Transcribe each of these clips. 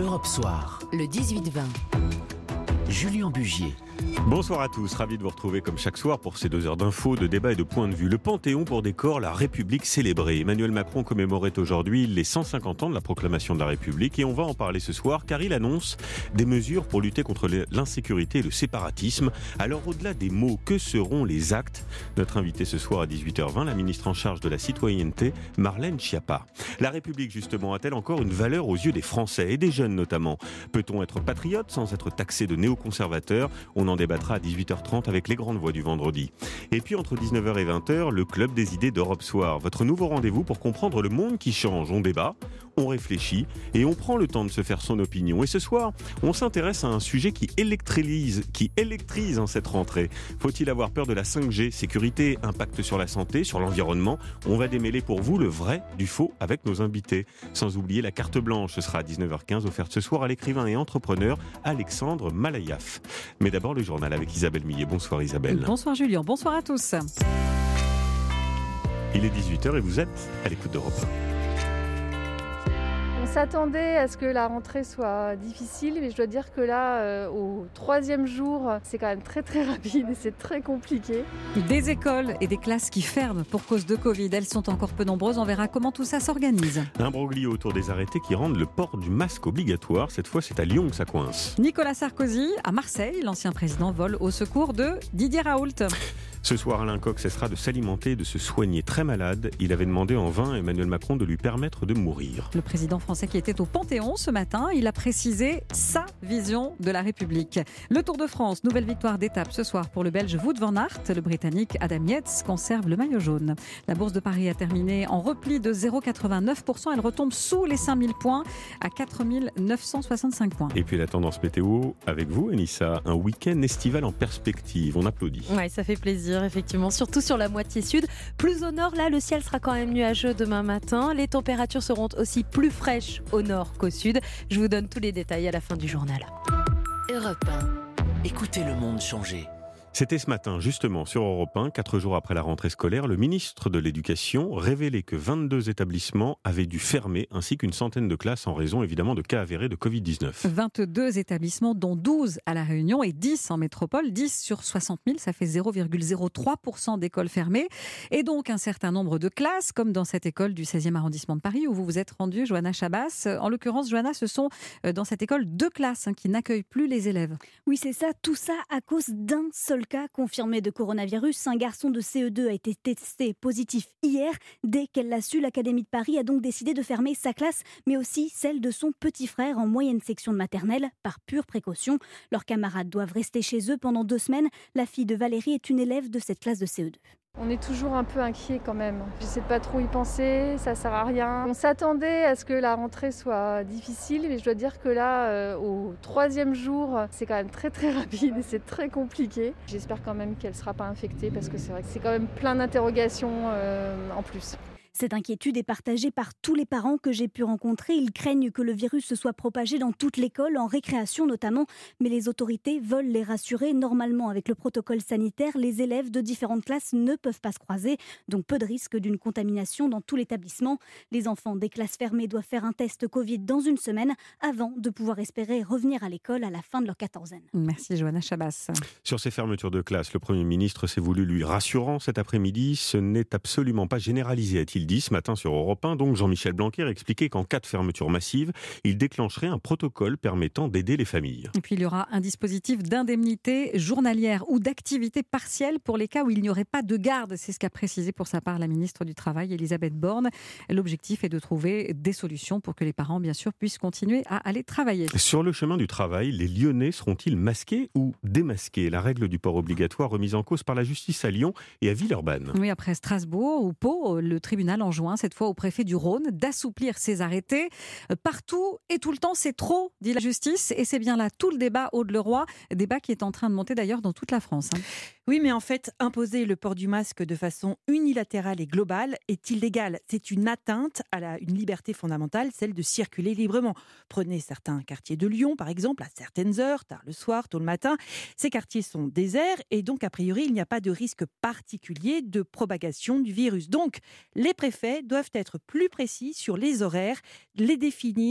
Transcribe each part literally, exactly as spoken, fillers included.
Europe Soir, le dix-huit vingt. Julien Bugier. Bonsoir à tous, ravi de vous retrouver comme chaque soir pour ces deux heures d'infos, de débats et de points de vue. Le Panthéon pour décor, la République célébrée. Emmanuel Macron commémorait aujourd'hui les cent cinquante ans de la proclamation de la République et on va en parler ce soir car il annonce des mesures pour lutter contre l'insécurité et le séparatisme. Alors au-delà des mots, que seront les actes ? Notre invitée ce soir à dix-huit heures vingt, la ministre en charge de la citoyenneté, Marlène Schiappa. La République justement a-t-elle encore une valeur aux yeux des Français et des jeunes notamment ? Peut-on être patriote sans être taxé de néoconservateur ? On en débattra à dix-huit heures trente avec les grandes voix du vendredi. Et puis entre dix-neuf heures et vingt heures, le Club des idées d'Europe Soir. Votre nouveau rendez-vous pour comprendre le monde qui change. On débat, on réfléchit et on prend le temps de se faire son opinion. Et ce soir, on s'intéresse à un sujet qui électrise, qui électrise en cette rentrée. Faut-il avoir peur de la cinq G ? Sécurité, impact sur la santé, sur l'environnement. On va démêler pour vous le vrai du faux avec nos invités. Sans oublier la carte blanche, ce sera à dix-neuf heures quinze, offerte ce soir à l'écrivain et entrepreneur Alexandre Malayaf. Mais d'abord le journal avec Isabelle Millet. Bonsoir Isabelle. Bonsoir Julien, bonsoir à tous. Il est dix-huit heures et vous êtes à l'écoute d'Europe un. On s'attendait à ce que la rentrée soit difficile, mais je dois dire que là, euh, au troisième jour, c'est quand même très très rapide et c'est très compliqué. Des écoles et des classes qui ferment pour cause de Covid, elles sont encore peu nombreuses. On verra comment tout ça s'organise. Un broglio autour des arrêtés qui rendent le port du masque obligatoire. Cette fois, c'est à Lyon que ça coince. Nicolas Sarkozy, à Marseille, l'ancien président vole au secours de Didier Raoult. Ce soir, Alain Coq cessera de s'alimenter et de se soigner. Très malade, il avait demandé en vain à Emmanuel Macron de lui permettre de mourir. Le président français qui était au Panthéon ce matin, il a précisé sa vision de la République. Le Tour de France, nouvelle victoire d'étape ce soir pour le Belge Wout van Aert. Le Britannique Adam Yates conserve le maillot jaune. La Bourse de Paris a terminé en repli de zéro virgule quatre-vingt-neuf pour cent. Elle retombe sous les cinq mille points à quatre mille neuf cent soixante-cinq points. Et puis la tendance météo avec vous, Anissa. Un week-end estival en perspective. On applaudit. Ouais, ça fait plaisir. Effectivement, surtout sur la moitié sud. Plus au nord, là, le ciel sera quand même nuageux demain matin. Les températures seront aussi plus fraîches au nord qu'au sud. Je vous donne tous les détails à la fin du journal. Europe un. Écoutez le monde changer. C'était ce matin, justement, sur Europe un, quatre jours après la rentrée scolaire, le ministre de l'Éducation révélait que vingt-deux établissements avaient dû fermer, ainsi qu'une centaine de classes en raison, évidemment, de cas avérés de covid dix-neuf. vingt-deux établissements, dont douze à La Réunion et dix en métropole. dix sur soixante mille, ça fait zéro virgule zéro trois pour cent d'écoles fermées. Et donc un certain nombre de classes, comme dans cette école du seizième arrondissement de Paris, où vous vous êtes rendue, Johanna Chabas. En l'occurrence, Johanna, ce sont dans cette école deux classes hein, qui n'accueillent plus les élèves. Oui, c'est ça. Tout ça à cause d'un seul cas confirmé de coronavirus. Un garçon de C E deux a été testé positif hier. Dès qu'elle l'a su, l'Académie de Paris a donc décidé de fermer sa classe, mais aussi celle de son petit frère en moyenne section de maternelle, par pure précaution. Leurs camarades doivent rester chez eux pendant deux semaines. La fille de Valérie est une élève de cette classe de C E deux. On est toujours un peu inquiet quand même. J'essaie de pas trop y penser, ça sert à rien. On s'attendait à ce que la rentrée soit difficile, mais je dois dire que là, euh, au troisième jour, c'est quand même très très rapide et c'est très compliqué. J'espère quand même qu'elle sera pas infectée parce que c'est vrai que c'est quand même plein d'interrogations euh, en plus. Cette inquiétude est partagée par tous les parents que j'ai pu rencontrer. Ils craignent que le virus se soit propagé dans toute l'école, en récréation notamment. Mais les autorités veulent les rassurer. Normalement, avec le protocole sanitaire, les élèves de différentes classes ne peuvent pas se croiser. Donc peu de risque d'une contamination dans tout l'établissement. Les enfants des classes fermées doivent faire un test Covid dans une semaine avant de pouvoir espérer revenir à l'école à la fin de leur quatorzaine. Merci Johanna Chabas. Sur ces fermetures de classe, le Premier ministre s'est voulu lui rassurant cet après-midi. Ce n'est absolument pas généralisé, a-t-il dit ce matin sur Europe un. Donc Jean-Michel Blanquer expliquait qu'en cas de fermeture massive, il déclencherait un protocole permettant d'aider les familles. Et puis il y aura un dispositif d'indemnité journalière ou d'activité partielle pour les cas où il n'y aurait pas de garde. C'est ce qu'a précisé pour sa part la ministre du Travail, Elisabeth Borne. L'objectif est de trouver des solutions pour que les parents, bien sûr, puissent continuer à aller travailler. Sur le chemin du travail, les Lyonnais seront-ils masqués ou démasqués ? La règle du port obligatoire remise en cause par la justice à Lyon et à Villeurbanne. Oui, après Strasbourg ou Pau, le tribunal enjoint cette fois au préfet du Rhône d'assouplir ses arrêtés. Partout et tout le temps, c'est trop, dit la justice. Et c'est bien là tout le débat Aude-Leroy, débat qui est en train de monter d'ailleurs dans toute la France. Hein. Oui, mais en fait, imposer le port du masque de façon unilatérale et globale est illégal. C'est une atteinte à la, une liberté fondamentale, celle de circuler librement. Prenez certains quartiers de Lyon, par exemple, à certaines heures, tard le soir, tôt le matin. Ces quartiers sont déserts et donc, a priori, il n'y a pas de risque particulier de propagation du virus. Donc, les préfets doivent être plus précis sur les horaires, les définir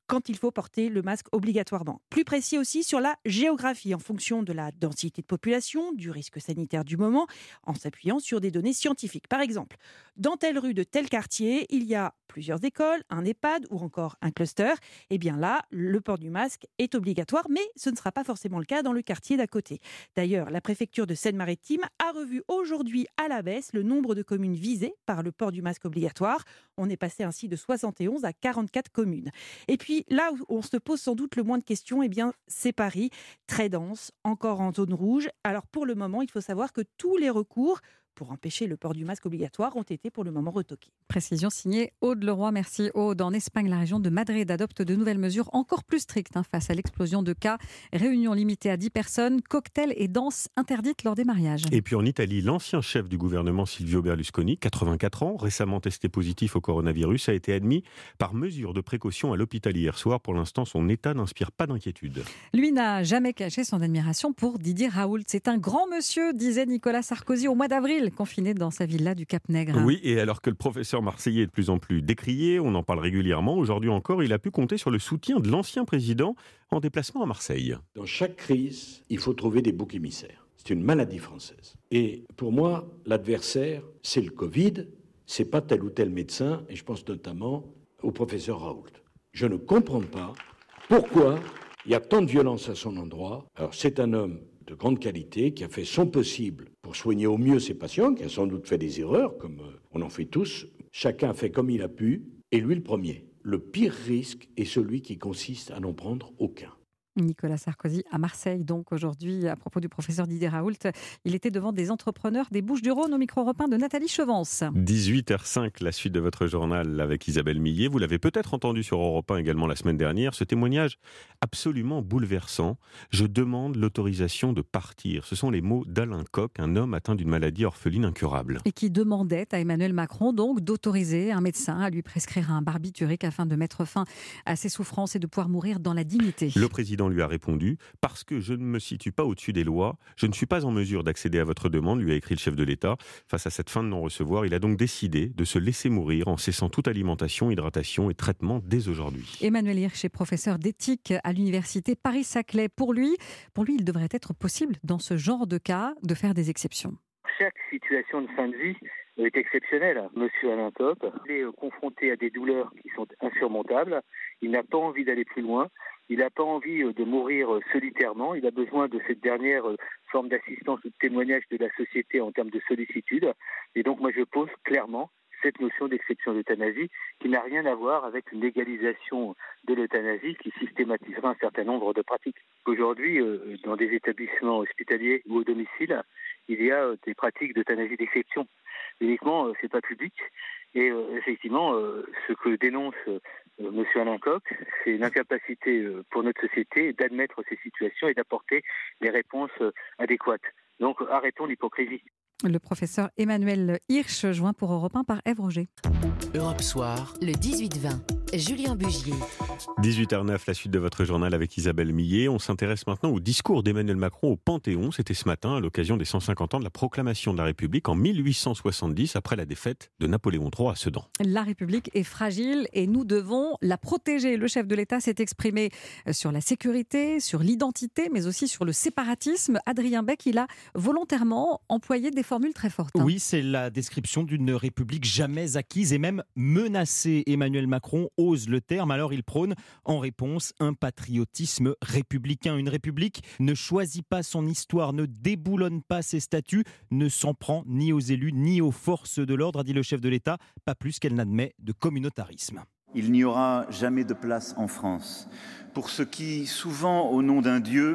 quand il faut porter le masque obligatoirement. Plus précis aussi sur la géographie, en fonction de la densité de population, du risque sanitaire du moment, en s'appuyant sur des données scientifiques. Par exemple, dans telle rue de tel quartier, il y a plusieurs écoles, un EHPAD ou encore un cluster. Et bien là, le port du masque est obligatoire, mais ce ne sera pas forcément le cas dans le quartier d'à côté. D'ailleurs, la préfecture de Seine-Maritime a revu aujourd'hui à la baisse le nombre de communes visées par le port du masque obligatoire. On est passé ainsi de soixante et onze à quarante-quatre communes. Et puis là où on se pose sans doute le moins de questions, eh bien, c'est Paris, très dense, encore en zone rouge. Alors pour le moment, il faut savoir que tous les recours pour empêcher le port du masque obligatoire ont été pour le moment retoqués. Précision signée Aude Leroy. Merci Aude. En Espagne, la région de Madrid adopte de nouvelles mesures encore plus strictes hein, face à l'explosion de cas. Réunions limitées à dix personnes, cocktails et danses interdites lors des mariages. Et puis en Italie, l'ancien chef du gouvernement Silvio Berlusconi, quatre-vingt-quatre ans, récemment testé positif au coronavirus, a été admis par mesure de précaution à l'hôpital hier soir. Pour l'instant, son état n'inspire pas d'inquiétude. Lui n'a jamais caché son admiration pour Didier Raoult. C'est un grand monsieur, disait Nicolas Sarkozy au mois d'avril, confiné dans sa villa du Cap-Nègre. Oui, et alors que le professeur marseillais est de plus en plus décrié, on en parle régulièrement, aujourd'hui encore, il a pu compter sur le soutien de l'ancien président en déplacement à Marseille. Dans chaque crise, il faut trouver des boucs émissaires. C'est une maladie française. Et pour moi, l'adversaire, c'est le Covid, c'est pas tel ou tel médecin, et je pense notamment au professeur Raoult. Je ne comprends pas pourquoi il y a tant de violence à son endroit. Alors c'est un homme de grande qualité, qui a fait son possible pour soigner au mieux ses patients, qui a sans doute fait des erreurs, comme on en fait tous. Chacun a fait comme il a pu, et lui le premier. Le pire risque est celui qui consiste à n'en prendre aucun. Nicolas Sarkozy à Marseille, donc aujourd'hui, à propos du professeur Didier Raoult, il était devant des entrepreneurs des Bouches-du-Rhône au micro-européen de Nathalie Chevance. dix-huit heures cinq, la suite de votre journal avec Isabelle Millet. Vous l'avez peut-être entendu sur Europe un également la semaine dernière, ce témoignage absolument bouleversant. Je demande l'autorisation de partir. Ce sont les mots d'Alain Koch, un homme atteint d'une maladie orpheline incurable. Et qui demandait à Emmanuel Macron donc d'autoriser un médecin à lui prescrire un barbiturique afin de mettre fin à ses souffrances et de pouvoir mourir dans la dignité. Le président lui a répondu « Parce que je ne me situe pas au-dessus des lois, je ne suis pas en mesure d'accéder à votre demande », lui a écrit le chef de l'État. Face à cette fin de non-recevoir, il a donc décidé de se laisser mourir en cessant toute alimentation, hydratation et traitement dès aujourd'hui. Emmanuel Hirsch est professeur d'éthique à l'université Paris-Saclay. Pour lui, pour lui, il devrait être possible, dans ce genre de cas, de faire des exceptions. Chaque situation de fin de vie est exceptionnelle. Monsieur Alain Koch, il est confronté à des douleurs qui sont insurmontables. Il n'a pas envie d'aller plus loin. Il n'a pas envie de mourir solitairement. Il a besoin de cette dernière forme d'assistance ou de témoignage de la société en termes de sollicitude. Et donc, moi, je pose clairement cette notion d'exception d'euthanasie qui n'a rien à voir avec une légalisation de l'euthanasie qui systématisera un certain nombre de pratiques. Aujourd'hui, dans des établissements hospitaliers ou au domicile, il y a des pratiques d'euthanasie d'exception. Uniquement, c'est pas public. Et euh, effectivement, euh, ce que dénonce euh, M. Alain Koch, c'est une incapacité euh, pour notre société d'admettre ces situations et d'apporter les réponses euh, adéquates. Donc arrêtons l'hypocrisie. Le professeur Emmanuel Hirsch, joint pour Europe un par Ève Roger. Europe Soir, le dix-huit vingt. Julien Bugier. dix-huit heures neuf, la suite de votre journal avec Isabelle Millet. On s'intéresse maintenant au discours d'Emmanuel Macron au Panthéon. C'était ce matin à l'occasion des cent cinquante ans de la proclamation de la République en mille huit cent soixante-dix, après la défaite de Napoléon trois à Sedan. La République est fragile et nous devons la protéger. Le chef de l'État s'est exprimé sur la sécurité, sur l'identité, mais aussi sur le séparatisme. Adrien Beck, il a volontairement employé des formules très fortes. Oui, c'est la description d'une République jamais acquise et même menacée. Emmanuel Macron ose le terme, alors il prône en réponse un patriotisme républicain. Une République ne choisit pas son histoire, ne déboulonne pas ses statuts, ne s'en prend ni aux élus ni aux forces de l'ordre, a dit le chef de l'État, pas plus qu'elle n'admet de communautarisme. Il n'y aura jamais de place en France pour ceux qui, souvent au nom d'un Dieu,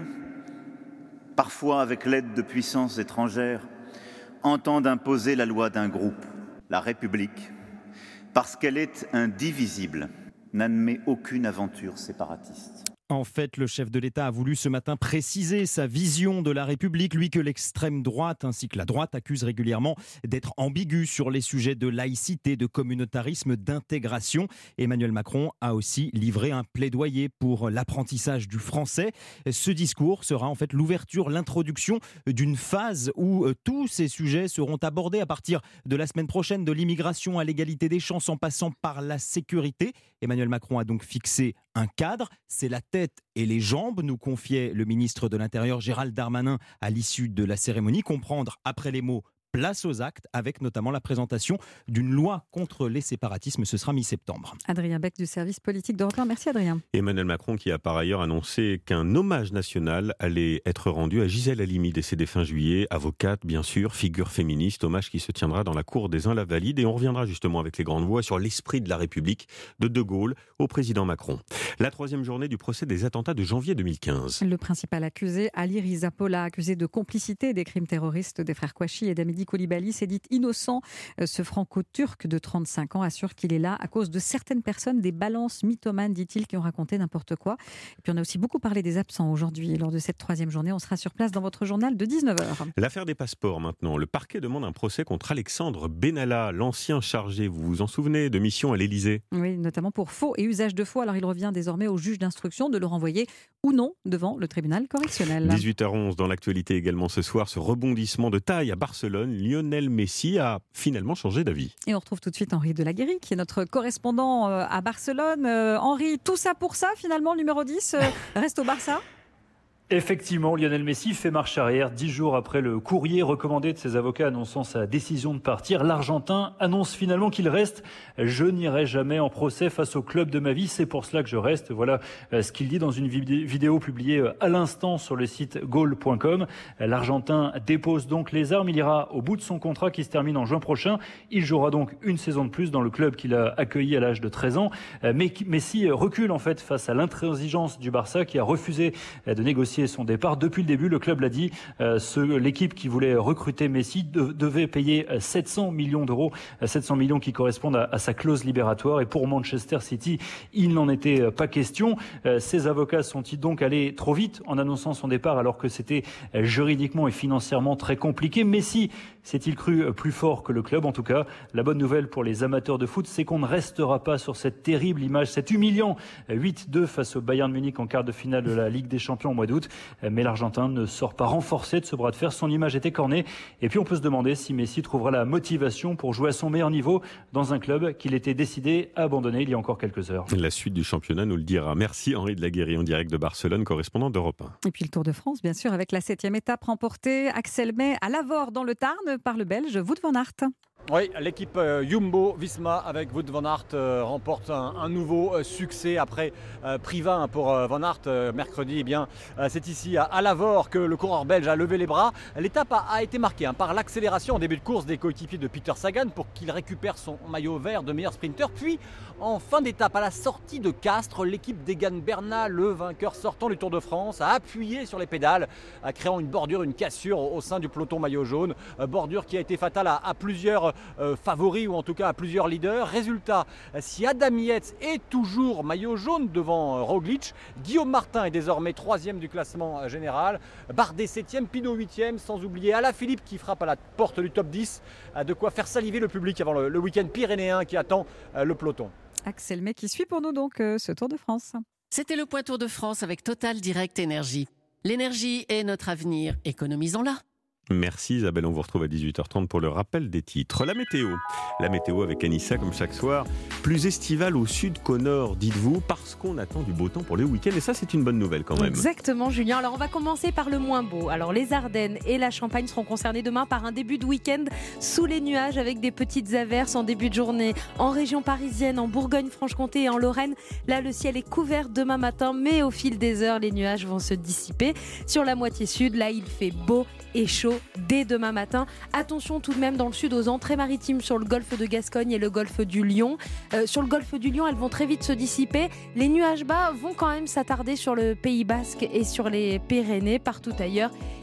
parfois avec l'aide de puissances étrangères, entendent imposer la loi d'un groupe. La République, parce qu'elle est indivisible, n'admet aucune aventure séparatiste. En fait, le chef de l'État a voulu ce matin préciser sa vision de la République, lui que l'extrême droite ainsi que la droite accusent régulièrement d'être ambigu sur les sujets de laïcité, de communautarisme, d'intégration. Emmanuel Macron a aussi livré un plaidoyer pour l'apprentissage du français. Ce discours sera en fait l'ouverture, l'introduction d'une phase où tous ces sujets seront abordés à partir de la semaine prochaine, de l'immigration à l'égalité des chances en passant par la sécurité. Emmanuel Macron a donc fixé un cadre, c'est la tête et les jambes, nous confiait le ministre de l'Intérieur Gérald Darmanin à l'issue de la cérémonie. Comprendre après les mots place aux actes, avec notamment la présentation d'une loi contre les séparatismes. Ce sera mi-septembre. Adrien Beck du service politique d'Europe un. Merci Adrien. Emmanuel Macron qui a par ailleurs annoncé qu'un hommage national allait être rendu à Gisèle Halimi, décédée fin juillet, avocate bien sûr, figure féministe, hommage qui se tiendra dans la cour des Invalides. Et on reviendra justement avec les grandes voix sur l'esprit de la République, de De Gaulle au président Macron. La troisième journée du procès des attentats de janvier deux mille quinze. Le principal accusé, Ali Rizapola, accusé de complicité des crimes terroristes des frères Kouachi et d'Amidi Koulibaly, s'est dit innocent. Ce franco-turc de trente-cinq ans assure qu'il est là à cause de certaines personnes, des balances mythomanes, dit-il, qui ont raconté n'importe quoi. Et puis on a aussi beaucoup parlé des absents aujourd'hui. Lors de cette troisième journée, on sera sur place dans votre journal de dix-neuf heures. L'affaire des passeports maintenant. Le parquet demande un procès contre Alexandre Benalla, l'ancien chargé, vous vous en souvenez, de mission à l'Élysée. Oui, notamment pour faux et usage de faux. Alors il revient désormais au juge d'instruction de le renvoyer ou non devant le tribunal correctionnel. dix-huit heures onze dans l'actualité également ce soir, ce rebondissement de taille à Barcelone. Lionel Messi a finalement changé d'avis. Et on retrouve tout de suite Henri Delaguérie, qui est notre correspondant à Barcelone. Euh, Henri, tout ça pour ça, finalement, le numéro dix euh, reste au Barça ? Effectivement, Lionel Messi fait marche arrière. Dix jours après le courrier recommandé de ses avocats annonçant sa décision de partir, l'Argentin annonce finalement qu'il reste. Je n'irai jamais en procès face au club de ma vie, c'est pour cela que je reste. Voilà ce qu'il dit dans une vidéo publiée à l'instant sur le site goal point com. L'Argentin dépose donc les armes. Il ira au bout de son contrat qui se termine en juin prochain. Il jouera donc une saison de plus dans le club qu'il a accueilli à l'âge de treize ans. Mais Messi recule en fait face à l'intransigeance du Barça qui a refusé de négocier son départ. Depuis le début, le club l'a dit, euh, ce, l'équipe qui voulait recruter Messi de, devait payer sept cents millions d'euros, sept cents millions qui correspondent à, à sa clause libératoire. Et pour Manchester City, il n'en était pas question. Euh, ses avocats sont-ils donc allés trop vite en annonçant son départ alors que c'était juridiquement et financièrement très compliqué? Messi s'est-il cru plus fort que le club? En tout cas, la bonne nouvelle pour les amateurs de foot, c'est qu'on ne restera pas sur cette terrible image, cet humiliant huit deux face au Bayern Munich en quart de finale de la Ligue des Champions au mois d'août. Mais l'Argentin ne sort pas renforcé de ce bras de fer. Son image est écornée. Et puis on peut se demander si Messi trouvera la motivation pour jouer à son meilleur niveau dans un club qu'il était décidé à abandonner il y a encore quelques heures. La suite du championnat nous le dira. Merci Henri Delaguérie en direct de Barcelone, correspondant d'Europe un. Et puis le Tour de France, bien sûr, avec la septième étape remportée, Axel May à Lavore dans le Tarn par le Belge Wout van Aert. Oui, l'équipe euh, Jumbo-Visma avec Wout van Aert euh, remporte un, un nouveau euh, succès après euh, Priva hein, pour euh, Van Aert euh, mercredi. Eh bien, euh, c'est ici à, à Lavore que le coureur belge a levé les bras. L'étape a, a été marquée hein, par l'accélération en début de course des coéquipiers de Peter Sagan pour qu'il récupère son maillot vert de meilleur sprinter. Puis, en fin d'étape, à la sortie de Castres, l'équipe d'Egan Bernal, le vainqueur sortant du Tour de France, a appuyé sur les pédales, créant une bordure, une cassure au, au sein du peloton maillot jaune. Euh, bordure qui a été fatale à, à plusieurs Euh, favoris ou en tout cas à plusieurs leaders. Résultat, si Adam Yates est toujours maillot jaune devant Roglic, Guillaume Martin est désormais troisième du classement général, Bardet septième, Pinot huitième, sans oublier Alaphilippe qui frappe à la porte du top dix, de quoi faire saliver le public avant le, le week-end pyrénéen qui attend le peloton. Axel May qui suit pour nous donc euh, ce Tour de France. C'était le point Tour de France avec Total Direct Énergie. L'énergie est notre avenir, économisons-la. Merci Isabelle, on vous retrouve à dix-huit heures trente pour le rappel des titres. La météo, la météo avec Anissa comme chaque soir, plus estivale au sud qu'au nord, dites-vous, parce qu'on attend du beau temps pour le week-end et ça c'est une bonne nouvelle quand même. Exactement Julien, alors on va commencer par le moins beau. Alors les Ardennes et la Champagne seront concernés demain par un début de week-end sous les nuages avec des petites averses en début de journée. En région parisienne, en Bourgogne-Franche-Comté et en Lorraine, là le ciel est couvert demain matin, mais au fil des heures les nuages vont se dissiper. Sur la moitié sud, là il fait beau et chaud dès demain matin. Attention tout de même dans le sud aux entrées maritimes sur le golfe de Gascogne et le golfe du Lion. Euh, sur le golfe du Lion, elles vont très vite se dissiper. Les nuages bas vont quand même s'attarder sur le Pays Basque et sur les Pyrénées. Partout ailleurs,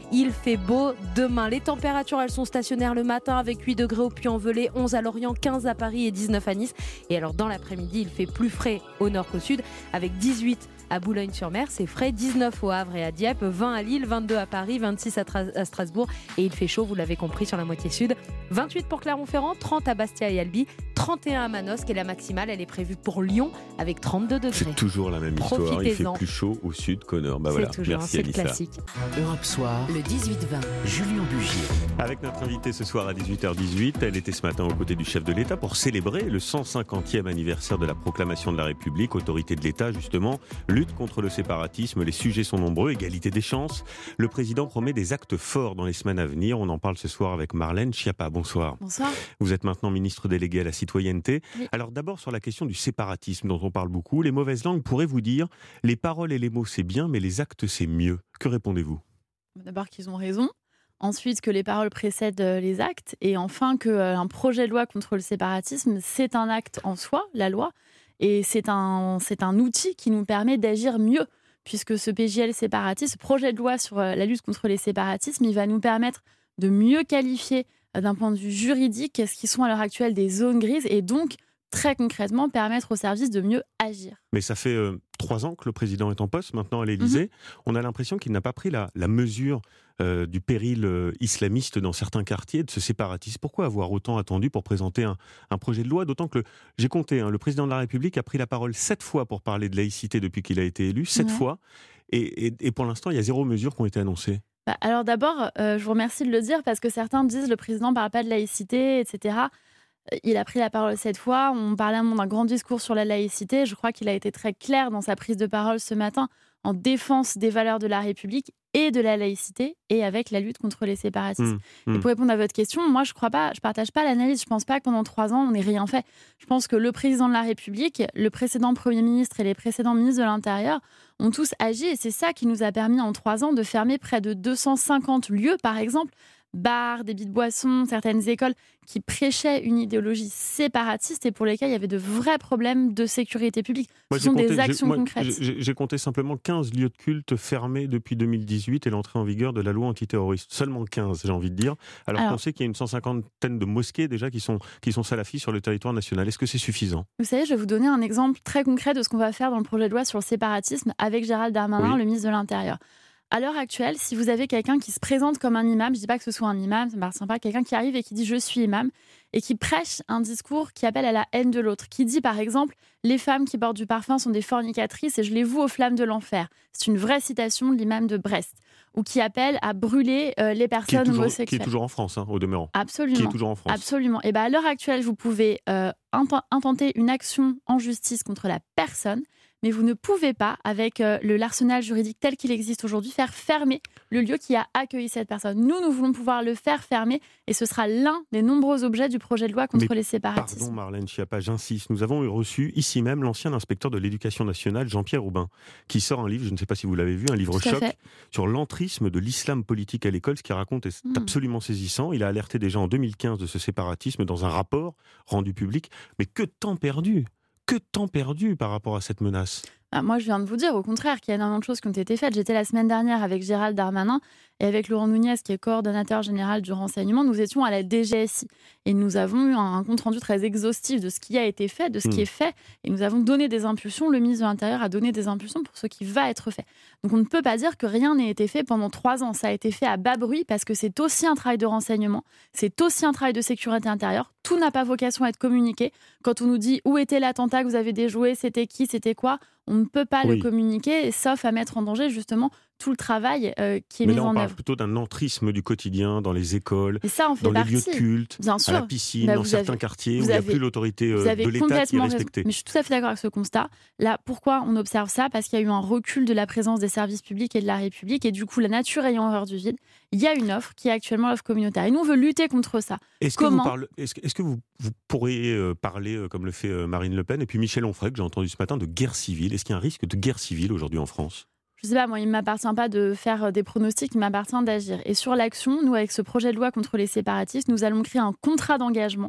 Il fait beau demain. Les températures, elles sont stationnaires le matin avec huit degrés au Puy-en-Velay, onze à Lorient, quinze à Paris et dix-neuf à Nice. Et alors dans l'après-midi, il fait plus frais au nord qu'au sud avec dix-huit à Boulogne-sur-Mer, c'est frais, dix-neuf au Havre et à Dieppe, vingt à Lille, vingt-deux à Paris, vingt-six à, Tra- à Strasbourg et il fait chaud, vous l'avez compris, sur la moitié sud. vingt-huit pour Clermont-Ferrand, trente à Bastia et Albi, trente et un à Manosque et la maximale, elle est prévue pour Lyon avec trente-deux degrés. C'est toujours la même histoire, il fait plus chaud au sud qu'au nord. Bah voilà. C'est toujours, Merci c'est Anissa. le classique. Europe Soir, le dix-huit vingt, Julien Bugier. Avec notre invitée ce soir à dix-huit heures dix-huit, elle était ce matin aux côtés du chef de l'État pour célébrer le cent cinquantième anniversaire de la proclamation de la République, autorité de l'État justement, lutte contre le séparatisme, les sujets sont nombreux, égalité des chances. Le président promet des actes forts dans les semaines à venir. On en parle ce soir avec Marlène Schiappa. Bonsoir. Bonsoir. Vous êtes maintenant ministre délégué à la citoyenneté. Oui. Alors d'abord sur la question du séparatisme dont on parle beaucoup, les mauvaises langues pourraient vous dire les paroles et les mots c'est bien, mais les actes c'est mieux. Que répondez-vous ? D'abord qu'ils ont raison. Ensuite, que les paroles précèdent les actes. Et enfin, qu'un projet de loi contre le séparatisme, c'est un acte en soi, la loi. Et c'est un, c'est un outil qui nous permet d'agir mieux. Puisque ce P J L séparatiste, ce projet de loi sur la lutte contre les séparatismes, il va nous permettre de mieux qualifier d'un point de vue juridique ce qui sont à l'heure actuelle des zones grises et donc, très concrètement, permettre aux services de mieux agir. Mais ça fait euh, trois ans que le président est en poste, maintenant à l'Élysée. Mmh. On a l'impression qu'il n'a pas pris la, la mesure euh, du péril euh, islamiste dans certains quartiers, de ce séparatisme. Pourquoi avoir autant attendu pour présenter un, un projet de loi ? D'autant que, le, j'ai compté, hein, le président de la République a pris la parole sept fois pour parler de laïcité depuis qu'il a été élu, sept ouais. fois. Et, et, et pour l'instant, il y a zéro mesure qui ont été annoncées. Bah alors d'abord, euh, je vous remercie de le dire parce que certains disent le président ne parle pas de laïcité, et cetera. Il a pris la parole cette fois. On parlait d'un grand discours sur la laïcité. Je crois qu'il a été très clair dans sa prise de parole ce matin en défense des valeurs de la République et de la laïcité et avec la lutte contre les séparatismes. Mmh, mmh. Et pour répondre à votre question, moi je crois pas, je partage pas l'analyse. Je pense pas que pendant trois ans on n'ait rien fait. Je pense que le président de la République, le précédent Premier ministre et les précédents ministres de l'Intérieur ont tous agi et c'est ça qui nous a permis en trois ans de fermer près de deux cent cinquante lieux, par exemple, bars, débits de boissons, certaines écoles qui prêchaient une idéologie séparatiste et pour lesquelles il y avait de vrais problèmes de sécurité publique. Moi, Ce sont compté, des actions moi, concrètes. J'ai, j'ai compté simplement quinze lieux de culte fermés depuis deux mille dix-huit et l'entrée en vigueur de la loi antiterroriste. Seulement quinze, j'ai envie de dire. Alors, Alors qu'on sait qu'il y a une cent cinquantaine de mosquées déjà qui sont, qui sont salafis sur le territoire national. Est-ce que c'est suffisant ? Vous savez, je vais vous donner un exemple très concret de ce qu'on va faire dans le projet de loi sur le séparatisme avec Gérald Darmanin, oui. le ministre de l'Intérieur. À l'heure actuelle, si vous avez quelqu'un qui se présente comme un imam, je ne dis pas que ce soit un imam, ça me paraît sympa, quelqu'un qui arrive et qui dit « je suis imam » et qui prêche un discours qui appelle à la haine de l'autre, qui dit par exemple « les femmes qui portent du parfum sont des fornicatrices et je les voue aux flammes de l'enfer ». C'est une vraie citation de l'imam de Brest. Ou qui appelle à brûler euh, les personnes qui toujours, homosexuelles. Qui est toujours en France, hein, au demeurant. Absolument. Qui est toujours en France. Absolument. Et ben à l'heure actuelle, vous pouvez euh, intenter une action en justice contre la personne, mais vous ne pouvez pas, avec euh, le l'arsenal juridique tel qu'il existe aujourd'hui, faire fermer le lieu qui a accueilli cette personne. Nous, nous voulons pouvoir le faire fermer et ce sera l'un des nombreux objets du projet de loi contre mais les séparatismes. Pardon Marlène Schiappa, j'insiste. Nous avons reçu ici même l'ancien inspecteur de l'éducation nationale, Jean-Pierre Aubin, qui sort un livre, je ne sais pas si vous l'avez vu, un livre choc sur l'entrisme de l'islam politique à l'école. Ce qu'il raconte est mmh. absolument saisissant. Il a alerté déjà en deux mille quinze de ce séparatisme dans un rapport rendu public. Mais que de temps perdu ! Que de temps perdu par rapport à cette menace ? Ah, moi, je viens de vous dire, au contraire, qu'il y a énormément de choses qui ont été faites. J'étais la semaine dernière avec Gérald Darmanin et avec Laurent Nunez, qui est coordonnateur général du renseignement. Nous étions à la D G S I et nous avons eu un compte-rendu très exhaustif de ce qui a été fait, de ce mmh. qui est fait. Et nous avons donné des impulsions. Le ministre de l'Intérieur a donné des impulsions pour ce qui va être fait. Donc, on ne peut pas dire que rien n'ait été fait pendant trois ans. Ça a été fait à bas bruit parce que c'est aussi un travail de renseignement, c'est aussi un travail de sécurité intérieure. Tout n'a pas vocation à être communiqué. Quand on nous dit où était l'attentat que vous avez déjoué, c'était qui, c'était quoi, on ne peut pas oui. le communiquer, sauf à mettre en danger justement tout le travail euh, qui est Mais mis là, en œuvre. Mais là, on parle plutôt d'un entrisme du quotidien dans les écoles, et ça, on fait dans partie. les lieux de culte, Bien sûr. à la piscine, bah, dans certains avez, quartiers où il n'y a plus l'autorité euh, de l'État qui est respectée. Mais je suis tout à fait d'accord avec ce constat. Là, pourquoi on observe ça ? Parce qu'il y a eu un recul de la présence des services publics et de la République, et du coup, la nature ayant horreur du vide, il y a une offre qui est actuellement l'offre communautaire. Et nous, on veut lutter contre ça. Est-ce Comment ? que, vous, parle, est-ce, est-ce que vous, vous pourriez euh, parler, euh, comme le fait euh, Marine Le Pen, et puis Michel Onfray, que j'ai entendu ce matin, de guerre civile ? Est-ce qu'il y a un risque de guerre civile aujourd'hui en France ? Je ne sais pas, moi, il ne m'appartient pas de faire des pronostics, il m'appartient d'agir. Et sur l'action, nous, avec ce projet de loi contre les séparatistes, nous allons créer un contrat d'engagement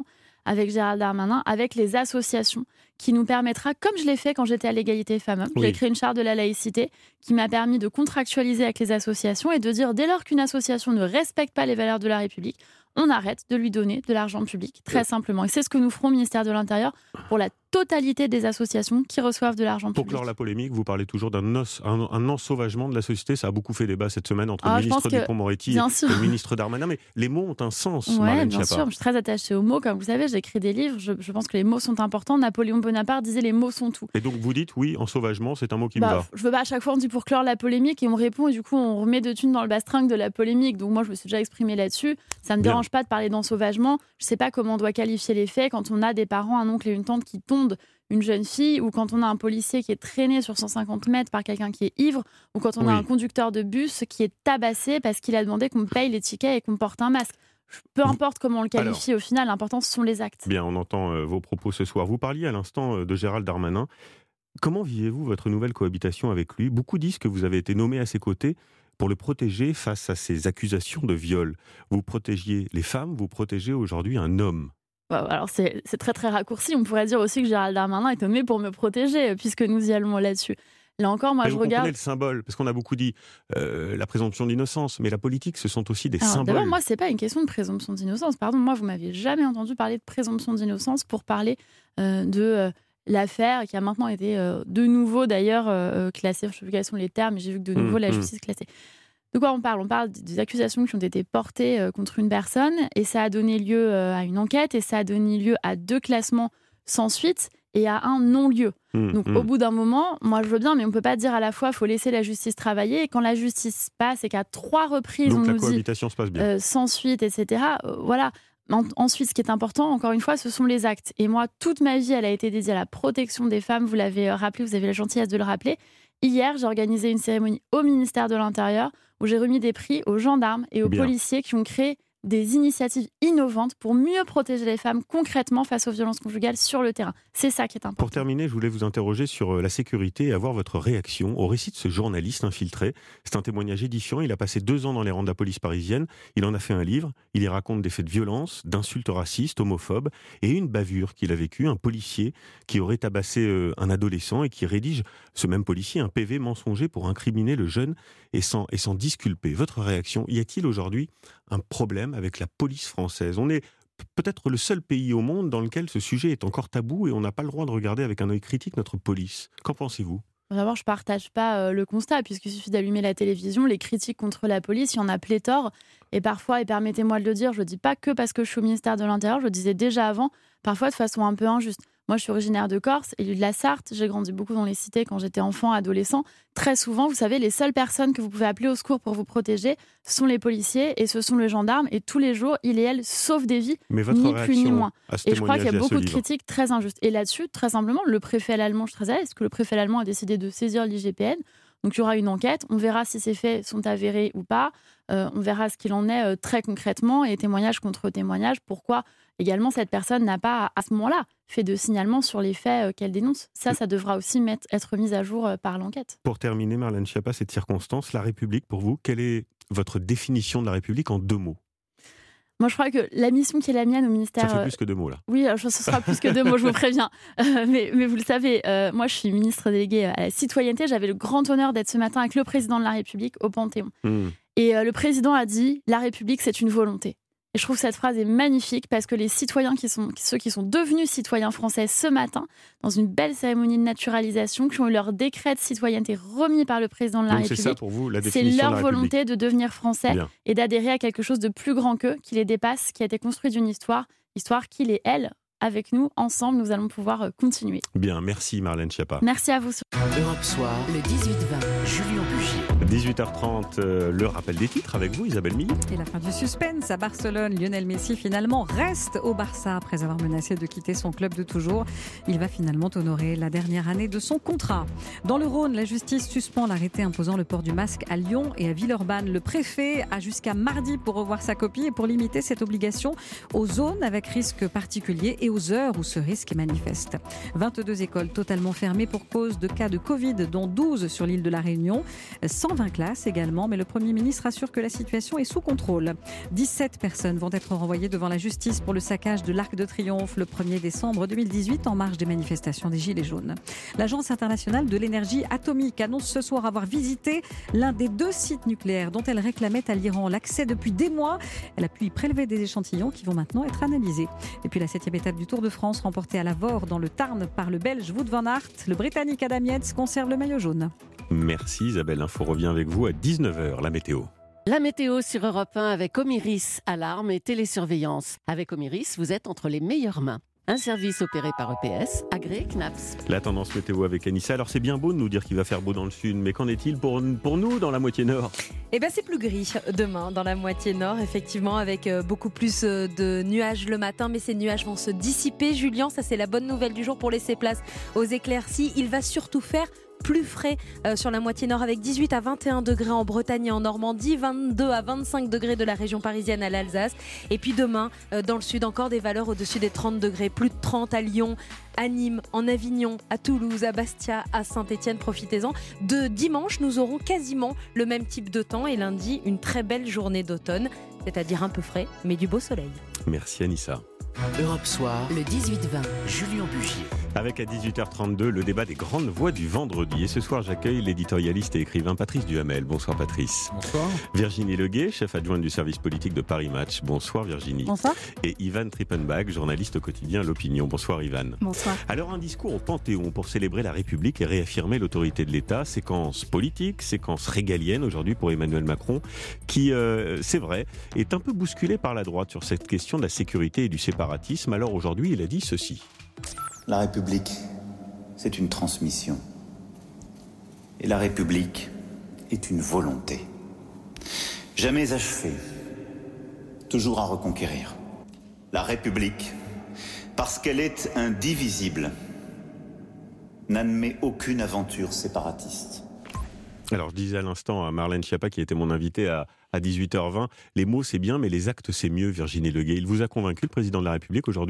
avec Gérald Darmanin, avec les associations, qui nous permettra, comme je l'ai fait quand j'étais à l'égalité femmes-hommes, oui. j'ai créé une charte de la laïcité qui m'a permis de contractualiser avec les associations et de dire, dès lors qu'une association ne respecte pas les valeurs de la République, on arrête de lui donner de l'argent public, très simplement. Et c'est ce que nous ferons au ministère de l'Intérieur pour la totalité des associations qui reçoivent de l'argent pour public. Pour clore la polémique, vous parlez toujours d'un os, un, un ensauvagement de la société. Ça a beaucoup fait débat cette semaine entre ah, le ministre Dupond-Moretti et sûr. le ministre Darmanin. Mais les mots ont un sens, ouais, Marlène bien Schiappa. sûr, je suis très attachée aux mots. Comme vous savez, j'écris des livres. Je, je pense que les mots sont importants. Napoléon Bonaparte disait les mots sont tout. Et donc vous dites, oui, ensauvagement, c'est un mot qui bah, me va. Je veux pas, à chaque fois on dit pour clore la polémique et on répond et du coup on remet de thunes dans le bastringue de la polémique. Donc moi je me suis déjà exprimée là-dessus. Ça ne me dérange pas de parler d'ensauvagement. Je ne sais pas comment on doit qualifier les faits quand on a des parents, un oncle et une tante qui tondent une jeune fille, ou quand on a un policier qui est traîné sur cent cinquante mètres par quelqu'un qui est ivre, ou quand on oui. a un conducteur de bus qui est tabassé parce qu'il a demandé qu'on paye les tickets et qu'on porte un masque. Peu importe comment on le qualifie, Alors, au final, l'important, ce sont les actes. Bien, on entend euh, vos propos ce soir. Vous parliez à l'instant euh, de Gérald Darmanin. Comment vivez-vous votre nouvelle cohabitation avec lui ? Beaucoup disent que vous avez été nommé à ses côtés pour le protéger face à ces accusations de viol. Vous protégiez les femmes, vous protégez aujourd'hui un homme. Alors c'est, c'est très très raccourci. On pourrait dire aussi que Gérald Darmanin est nommé pour me protéger, puisque nous y allons là-dessus. Là encore, moi mais je vous regarde. Vous comprenez le symbole, parce qu'on a beaucoup dit euh, la présomption d'innocence, mais la politique, ce sont aussi des Alors, symboles. D'abord, moi, c'est pas une question de présomption d'innocence. Pardon, moi, vous m'avez jamais entendu parler de présomption d'innocence pour parler euh, de euh, l'affaire qui a maintenant été euh, de nouveau d'ailleurs euh, classée. Je ne sais plus quels sont les termes, mais j'ai vu que de nouveau mmh, la justice mmh. classée. De quoi on parle ? On parle des accusations qui ont été portées euh, contre une personne et ça a donné lieu euh, à une enquête et ça a donné lieu à deux classements sans suite et à un non-lieu. Mmh, Donc mmh. au bout d'un moment, moi je veux bien, mais on ne peut pas dire à la fois il faut laisser la justice travailler et quand la justice passe et qu'à trois reprises Donc, on la nous cohabitation dit se passe bien. Euh, sans suite, et cetera. Euh, voilà. Ensuite, ce qui est important, encore une fois, ce sont les actes. Et moi, toute ma vie, elle a été dédiée à la protection des femmes. Vous l'avez rappelé, vous avez la gentillesse de le rappeler. Hier, j'ai organisé une cérémonie au ministère de l'Intérieur où j'ai remis des prix aux gendarmes et aux Bien. policiers qui ont créé des initiatives innovantes pour mieux protéger les femmes concrètement face aux violences conjugales sur le terrain. C'est ça qui est important. Pour terminer, je voulais vous interroger sur la sécurité et avoir votre réaction au récit de ce journaliste infiltré. C'est un témoignage édifiant. Il a passé deux ans dans les rangs de la police parisienne. Il en a fait un livre. Il y raconte des faits de violence, d'insultes racistes, homophobes et une bavure qu'il a vécue. Un policier qui aurait tabassé un adolescent et qui rédige, ce même policier, un P V mensonger pour incriminer le jeune et s'en, et s'en disculper. Votre réaction, y a-t-il aujourd'hui un problème avec la police française ? On est peut-être le seul pays au monde dans lequel ce sujet est encore tabou et on n'a pas le droit de regarder avec un œil critique notre police. Qu'en pensez-vous ? D'abord, je ne partage pas euh, le constat, puisqu'il suffit d'allumer la télévision, les critiques contre la police, il y en a pléthore. Et parfois, et permettez-moi de le dire, je ne le dis pas que parce que je suis au ministère de l'Intérieur, je le disais déjà avant, parfois de façon un peu injuste. Moi, je suis originaire de Corse, élue de la Sarthe. J'ai grandi beaucoup dans les cités quand j'étais enfant, adolescent. Très souvent, vous savez, les seules personnes que vous pouvez appeler au secours pour vous protéger, ce sont les policiers et ce sont les gendarmes. Et tous les jours, ils et elles sauvent des vies, Mais votre ni plus ni moins. Et je crois qu'il y a beaucoup de livre. critiques très injustes. Et là-dessus, très simplement, le préfet allemand, je suis très à l'aise, parce que le préfet allemand a décidé de saisir l'I G P N. Donc il y aura une enquête, on verra si ces faits sont avérés ou pas, euh, on verra ce qu'il en est euh, très concrètement et témoignage contre témoignage, pourquoi également cette personne n'a pas à ce moment-là fait de signalement sur les faits euh, qu'elle dénonce. Ça, ça devra aussi mettre, être mis à jour euh, par l'enquête. Pour terminer, Marlène Schiappa, cette circonstance, la République pour vous, quelle est votre définition de la République en deux mots ? Moi, je crois que la mission qui est la mienne au ministère... Ça fait plus que deux mots, là. Oui, alors, ce sera plus que deux mots, je vous préviens. Euh, mais, mais vous le savez, euh, moi, je suis ministre déléguée à la citoyenneté. J'avais le grand honneur d'être ce matin avec le président de la République au Panthéon. Mmh. Et euh, le président a dit « La République, c'est une volonté ». Et je trouve que cette phrase est magnifique parce que les citoyens, qui sont, ceux qui sont devenus citoyens français ce matin, dans une belle cérémonie de naturalisation, qui ont eu leur décret de citoyenneté remis par le président de la Donc République, c'est ça pour vous, la c'est définition leur de la volonté de devenir français Bien. Et d'adhérer à quelque chose de plus grand qu'eux, qui les dépasse, qui a été construit d'une histoire, histoire qu'il et elle, avec nous, ensemble, nous allons pouvoir continuer. Bien, merci Marlène Schiappa. Merci à vous. Europe Soir, le dix-huit vingt, Julien Bugier. dix-huit heures trente, euh, le rappel des titres avec vous, Isabelle Milly. Et la fin du suspense à Barcelone. Lionel Messi finalement reste au Barça après avoir menacé de quitter son club de toujours. Il va finalement honorer la dernière année de son contrat. Dans le Rhône, la justice suspend l'arrêté imposant le port du masque à Lyon et à Villeurbanne. Le préfet a jusqu'à mardi pour revoir sa copie et pour limiter cette obligation aux zones avec risque particulier et aux heures où ce risque est manifeste. vingt-deux écoles totalement fermées pour cause de cas de Covid, dont douze sur l'île de la Réunion. cent vingt classes également, mais le Premier ministre assure que la situation est sous contrôle. dix-sept personnes vont être renvoyées devant la justice pour le saccage de l'Arc de Triomphe le premier décembre deux mille dix-huit en marge des manifestations des Gilets jaunes. L'Agence internationale de l'énergie atomique annonce ce soir avoir visité l'un des deux sites nucléaires dont elle réclamait à l'Iran l'accès depuis des mois. Elle a pu y prélever des échantillons qui vont maintenant être analysés. Et puis la septième étape du Tour de France remportée à Lavore dans le Tarn par le Belge Wout van Aert. Le Britannique Adam Yates conserve le maillot jaune. Merci Isabelle, Info revient avec vous à dix-neuf heures, la météo. La météo sur Europe un avec Omiris, alarme et télésurveillance. Avec Omiris, vous êtes entre les meilleures mains. Un service opéré par E P S, agréé C N A P S. La tendance météo avec Anissa. Alors c'est bien beau de nous dire qu'il va faire beau dans le sud, mais qu'en est-il pour, pour nous dans la moitié nord ? Eh bien c'est plus gris demain dans la moitié nord, effectivement, avec beaucoup plus de nuages le matin, mais ces nuages vont se dissiper. Julien, ça c'est la bonne nouvelle du jour pour laisser place aux éclaircies. Il va surtout faire plus frais euh, sur la moitié nord avec dix-huit à vingt et un degrés en Bretagne et en Normandie, vingt-deux à vingt-cinq degrés de la région parisienne à l'Alsace. Et puis demain, euh, dans le sud, encore des valeurs au-dessus des trente degrés, plus de trente à Lyon, à Nîmes, en Avignon, à Toulouse, à Bastia, à Saint-Étienne. Profitez-en. De dimanche, nous aurons quasiment le même type de temps et lundi, une très belle journée d'automne, c'est-à-dire un peu frais, mais du beau soleil. Merci Anissa. Europe Soir, le dix-huit vingt, Julien Bugier. Avec à dix-huit heures trente-deux, le débat des grandes voix du vendredi. Et ce soir, j'accueille l'éditorialiste et écrivain Patrice Duhamel. Bonsoir Patrice. Bonsoir. Virginie Leguet, chef adjointe du service politique de Paris Match. Bonsoir Virginie. Bonsoir. Et Ivan Trippenbach, journaliste au quotidien L'Opinion. Bonsoir Ivan. Bonsoir. Alors un discours au Panthéon pour célébrer la République et réaffirmer l'autorité de l'État. Séquence politique, séquence régalienne aujourd'hui pour Emmanuel Macron, qui, euh, c'est vrai, est un peu bousculé par la droite sur cette question de la sécurité et du séparatisme. Alors aujourd'hui, il a dit ceci. La République, c'est une transmission. Et la République est une volonté. Jamais achevée, toujours à reconquérir. La République, parce qu'elle est indivisible, n'admet aucune aventure séparatiste. Alors je disais à l'instant à Marlène Schiappa, qui était mon invitée à, à dix-huit heures vingt, les mots c'est bien, mais les actes c'est mieux, Virginie Leguet. Il vous a convaincu, le président de la République, aujourd'hui ?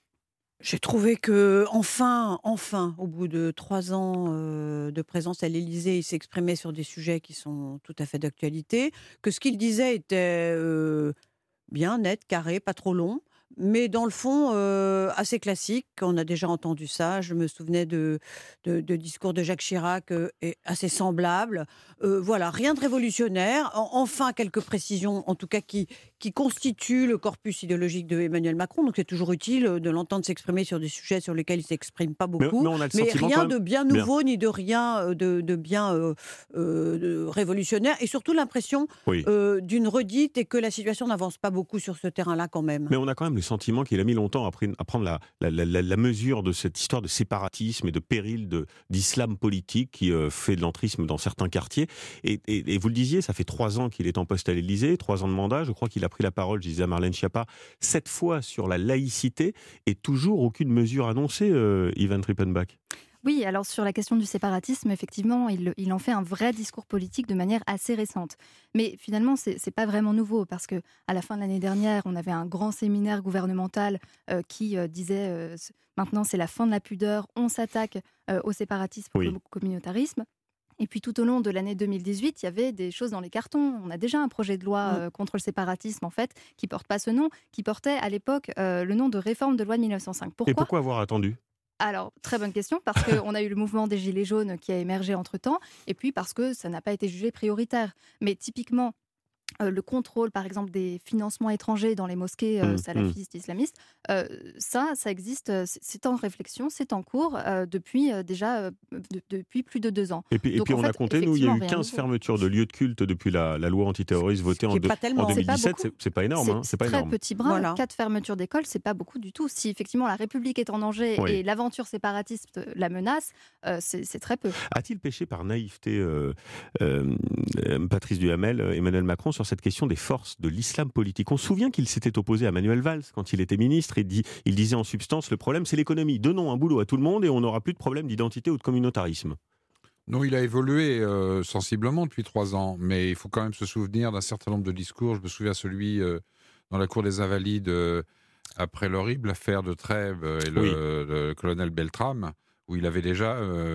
J'ai trouvé que, enfin, enfin, au bout de trois ans euh, de présence à l'Élysée, il s'exprimait sur des sujets qui sont tout à fait d'actualité, que ce qu'il disait était euh, bien net, carré, pas trop long, mais dans le fond, euh, assez classique. On a déjà entendu ça. Je me souvenais de, de, de discours de Jacques Chirac euh, assez semblables. Euh, voilà, rien de révolutionnaire. En, enfin, quelques précisions, en tout cas, qui, qui constituent le corpus idéologique de Emmanuel Macron. Donc, c'est toujours utile de l'entendre s'exprimer sur des sujets sur lesquels il ne s'exprime pas beaucoup. Mais, mais, on a le mais rien même... de bien nouveau, bien. ni de rien de, de bien euh, euh, de révolutionnaire. Et surtout, l'impression oui. euh, d'une redite et que la situation n'avance pas beaucoup sur ce terrain-là quand même. Mais on a quand même le sentiment qu'il a mis longtemps à prendre la, la, la, la mesure de cette histoire de séparatisme et de péril de, d'islam politique qui euh, fait de l'entrisme dans certains quartiers. Et, et, et vous le disiez, ça fait trois ans qu'il est en poste à l'Élysée, trois ans de mandat. Je crois qu'il a pris la parole, je disais à Marlène Schiappa, sept fois sur la laïcité et toujours aucune mesure annoncée, euh, Ivan Trippenbach. Oui, alors sur la question du séparatisme, effectivement, il, il en fait un vrai discours politique de manière assez récente. Mais finalement, c'est, c'est pas vraiment nouveau parce que à la fin de l'année dernière, on avait un grand séminaire gouvernemental euh, qui euh, disait euh, maintenant c'est la fin de la pudeur, on s'attaque euh, au séparatisme, oui. au communautarisme. Et puis tout au long de l'année deux mille dix-huit, il y avait des choses dans les cartons. On a déjà un projet de loi euh, contre le séparatisme, en fait, qui porte pas ce nom, qui portait à l'époque euh, le nom de réforme de loi de mille neuf cent cinq. Pourquoi ? Et pourquoi avoir attendu ? Alors, très bonne question, parce qu'on a eu le mouvement des Gilets jaunes qui a émergé entre-temps, et puis parce que ça n'a pas été jugé prioritaire. Mais typiquement, euh, le contrôle, par exemple, des financements étrangers dans les mosquées euh, mmh, salafistes, mmh. islamistes, euh, ça, ça existe, c'est en réflexion, c'est en cours euh, depuis euh, déjà euh, de, depuis plus de deux ans. Et puis, et Donc, puis on fait, a compté, nous, il y a eu quinze fermetures de lieux de culte depuis la, la loi antiterroriste votée en, de, en deux mille dix-sept. C'est pas, c'est, c'est pas énorme. C'est, hein, c'est pas très énorme. petit bras. Voilà. Quatre fermetures d'écoles, c'est pas beaucoup du tout. Si effectivement la République est en danger oui. et l'aventure séparatiste la menace, euh, c'est, c'est très peu. A-t-il péché par naïveté, euh, euh, Patrice Duhamel, Emmanuel Macron, sur cette question des forces de l'islam politique? On se souvient qu'il s'était opposé à Manuel Valls quand il était ministre et dit, il disait en substance, le problème c'est l'économie. Donnons un boulot à tout le monde et on n'aura plus de problème d'identité ou de communautarisme. Non, il a évolué euh, sensiblement depuis trois ans, mais il faut quand même se souvenir d'un certain nombre de discours. Je me souviens celui euh, dans la cour des Invalides euh, après l'horrible affaire de Trèbes et le, oui. le colonel Beltrame, où il avait déjà euh,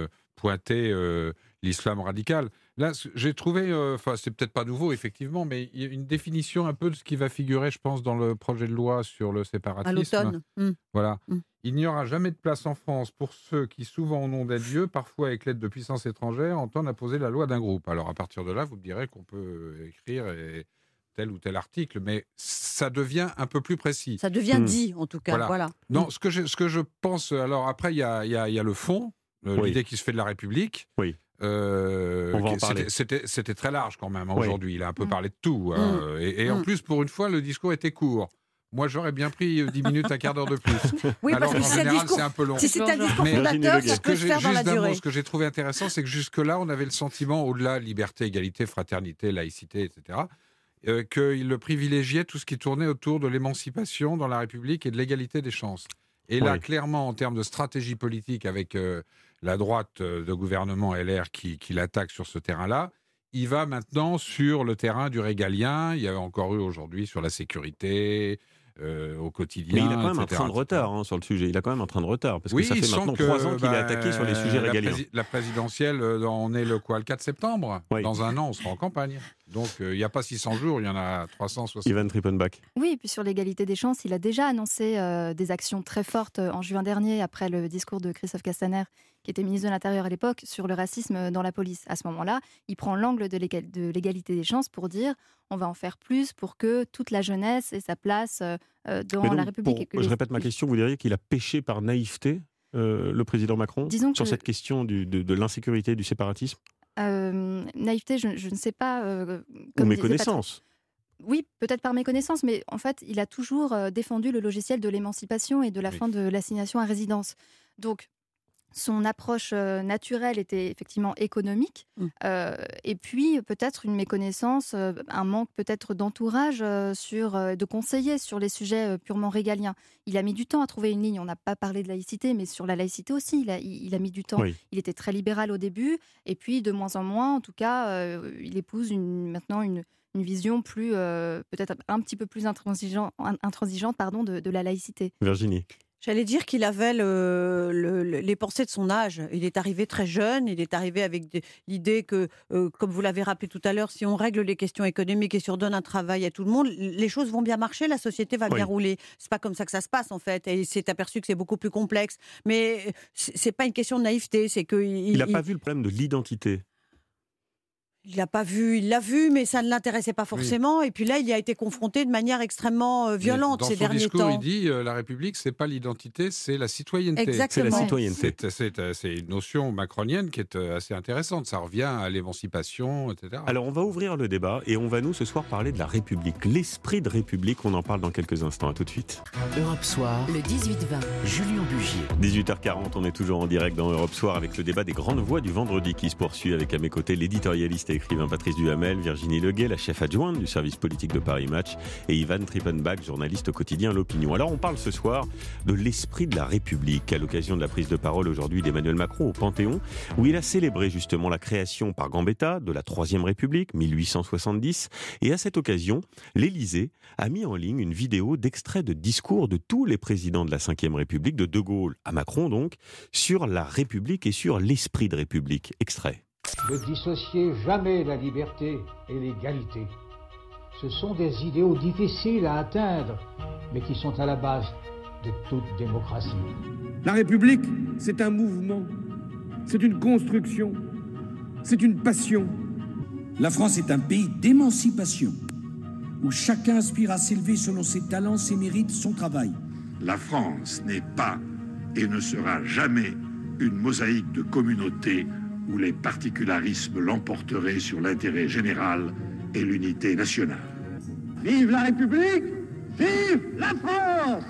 pointer euh, l'islam radical. Là, j'ai trouvé, enfin, euh, c'est peut-être pas nouveau, effectivement, mais il y a une définition un peu de ce qui va figurer, je pense, dans le projet de loi sur le séparatisme. À l'automne. Mmh. Voilà. Mmh. Il n'y aura jamais de place en France pour ceux qui, souvent au nom d'un dieu, parfois avec l'aide de puissances étrangères, entendent imposer la loi d'un groupe. Alors, à partir de là, vous me direz qu'on peut écrire et tel ou tel article, mais ça devient un peu plus précis. Ça devient mmh. dit, en tout cas. Voilà. voilà. Non, mmh. ce, que je, ce que je pense... Alors, après, il y a, y, a, y a le fond, euh, oui. l'idée qui se fait de la République. Oui. Euh, On va en parler. C'était, c'était, c'était très large quand même hein, oui. aujourd'hui. Il a un peu mmh. parlé de tout. Mmh. Hein, et et mmh. en plus, pour une fois, le discours était court. Moi, j'aurais bien pris dix minutes, un quart d'heure de plus. Oui, alors parce que en si général, discours, c'est un peu long. Si c'est un discours fondateur, ça peut se faire dans la durée. Mot, ce que j'ai trouvé intéressant, c'est que jusque-là, on avait le sentiment, au-delà liberté, égalité, fraternité, laïcité, et cetera, euh, qu'il le privilégiait tout ce qui tournait autour de l'émancipation dans la République et de l'égalité des chances. Et là, oui. clairement, en termes de stratégie politique, avec euh, la droite de gouvernement L R qui, qui l'attaque sur ce terrain-là, il va maintenant sur le terrain du régalien. Il y a encore eu aujourd'hui sur la sécurité, euh, au quotidien. Mais il a quand même et cetera, un train de retard hein, sur le sujet. Il a quand même un train de retard. Parce que oui, ça fait maintenant que, trois ans qu'il bah, est attaqué sur les sujets la régaliens. Prési- la présidentielle, on est le quoi, le quatre septembre. Oui. Dans un an, on sera en campagne. Donc, il euh, n'y a pas six cents jours, il y en a trois cent soixante. Ivan Trippenbach. Oui, et puis sur l'égalité des chances, il a déjà annoncé euh, des actions très fortes en juin dernier, après le discours de Christophe Castaner, qui était ministre de l'Intérieur à l'époque, sur le racisme dans la police. À ce moment-là, il prend l'angle de, l'égal- de l'égalité des chances pour dire on va en faire plus pour que toute la jeunesse ait sa place euh, dans donc, la République. Pour, et que je les... répète ma question, vous diriez qu'il a péché par naïveté, euh, le président Macron, Disons sur que... cette question du, de, de l'insécurité et du séparatisme euh, Naïveté, je, je ne sais pas. Euh, Ou méconnaissance. Oui, peut-être par méconnaissance, mais en fait, il a toujours euh, défendu le logiciel de l'émancipation et de la oui. fin de l'assignation à résidence. Donc, son approche euh, naturelle était effectivement économique, mmh. euh, et puis peut-être une méconnaissance, euh, un manque peut-être d'entourage, euh, sur, euh, de conseillers sur les sujets euh, purement régaliens. Il a mis du temps à trouver une ligne. On n'a pas parlé de laïcité, mais sur la laïcité aussi, il a, il, il a mis du temps. Oui. Il était très libéral au début, et puis de moins en moins, en tout cas, euh, il épouse une, maintenant une, une vision plus, euh, peut-être un petit peu plus intransigeante, intransigeante pardon, de, de la laïcité. Virginie. J'allais dire qu'il avait le, le, les pensées de son âge. Il est arrivé très jeune, il est arrivé avec des, l'idée que, euh, comme vous l'avez rappelé tout à l'heure, si on règle les questions économiques et si on donne un travail à tout le monde, les choses vont bien marcher, la société va oui. bien rouler. C'est pas comme ça que ça se passe en fait. Et il s'est aperçu que c'est beaucoup plus complexe. Mais c'est pas une question de naïveté, c'est que il n'a il... pas vu le problème de l'identité. Il l'a pas vu, il l'a vu, mais ça ne l'intéressait pas forcément. Oui. Et puis là, il y a été confronté de manière extrêmement euh, violente ces derniers discours, temps. Il dit euh, la République, c'est pas l'identité, c'est la citoyenneté. Exactement. C'est la citoyenneté. C'est, c'est, c'est une notion macronienne qui est assez intéressante. Ça revient à l'émancipation, et cetera. Alors, on va ouvrir le débat et on va nous ce soir parler de la République, l'esprit de République. On en parle dans quelques instants. À tout de suite. Europe Soir, le dix-huit vingt, Julien Bugier. dix-huit heures quarante, on est toujours en direct dans Europe Soir avec le débat des grandes voix du vendredi qui se poursuit avec à mes côtés l'éditorialiste et écrivain Patrice Duhamel, Virginie Leguet, la chef adjointe du service politique de Paris Match, et Ivan Trippenbach, journaliste au quotidien L'Opinion. Alors on parle ce soir de l'esprit de la République à l'occasion de la prise de parole aujourd'hui d'Emmanuel Macron au Panthéon, où il a célébré justement la création par Gambetta de la Troisième République, mille huit cent soixante-dix, et à cette occasion, l'Élysée a mis en ligne une vidéo d'extraits de discours de tous les présidents de la Cinquième République, de De Gaulle à Macron donc, sur la République et sur l'esprit de République. Extrait. Ne dissociez jamais la liberté et l'égalité. Ce sont des idéaux difficiles à atteindre, mais qui sont à la base de toute démocratie. La République, c'est un mouvement, c'est une construction, c'est une passion. La France est un pays d'émancipation, où chacun aspire à s'élever selon ses talents, ses mérites, son travail. La France n'est pas et ne sera jamais une mosaïque de communautés où les particularismes l'emporteraient sur l'intérêt général et l'unité nationale. Vive la République! Vive la France!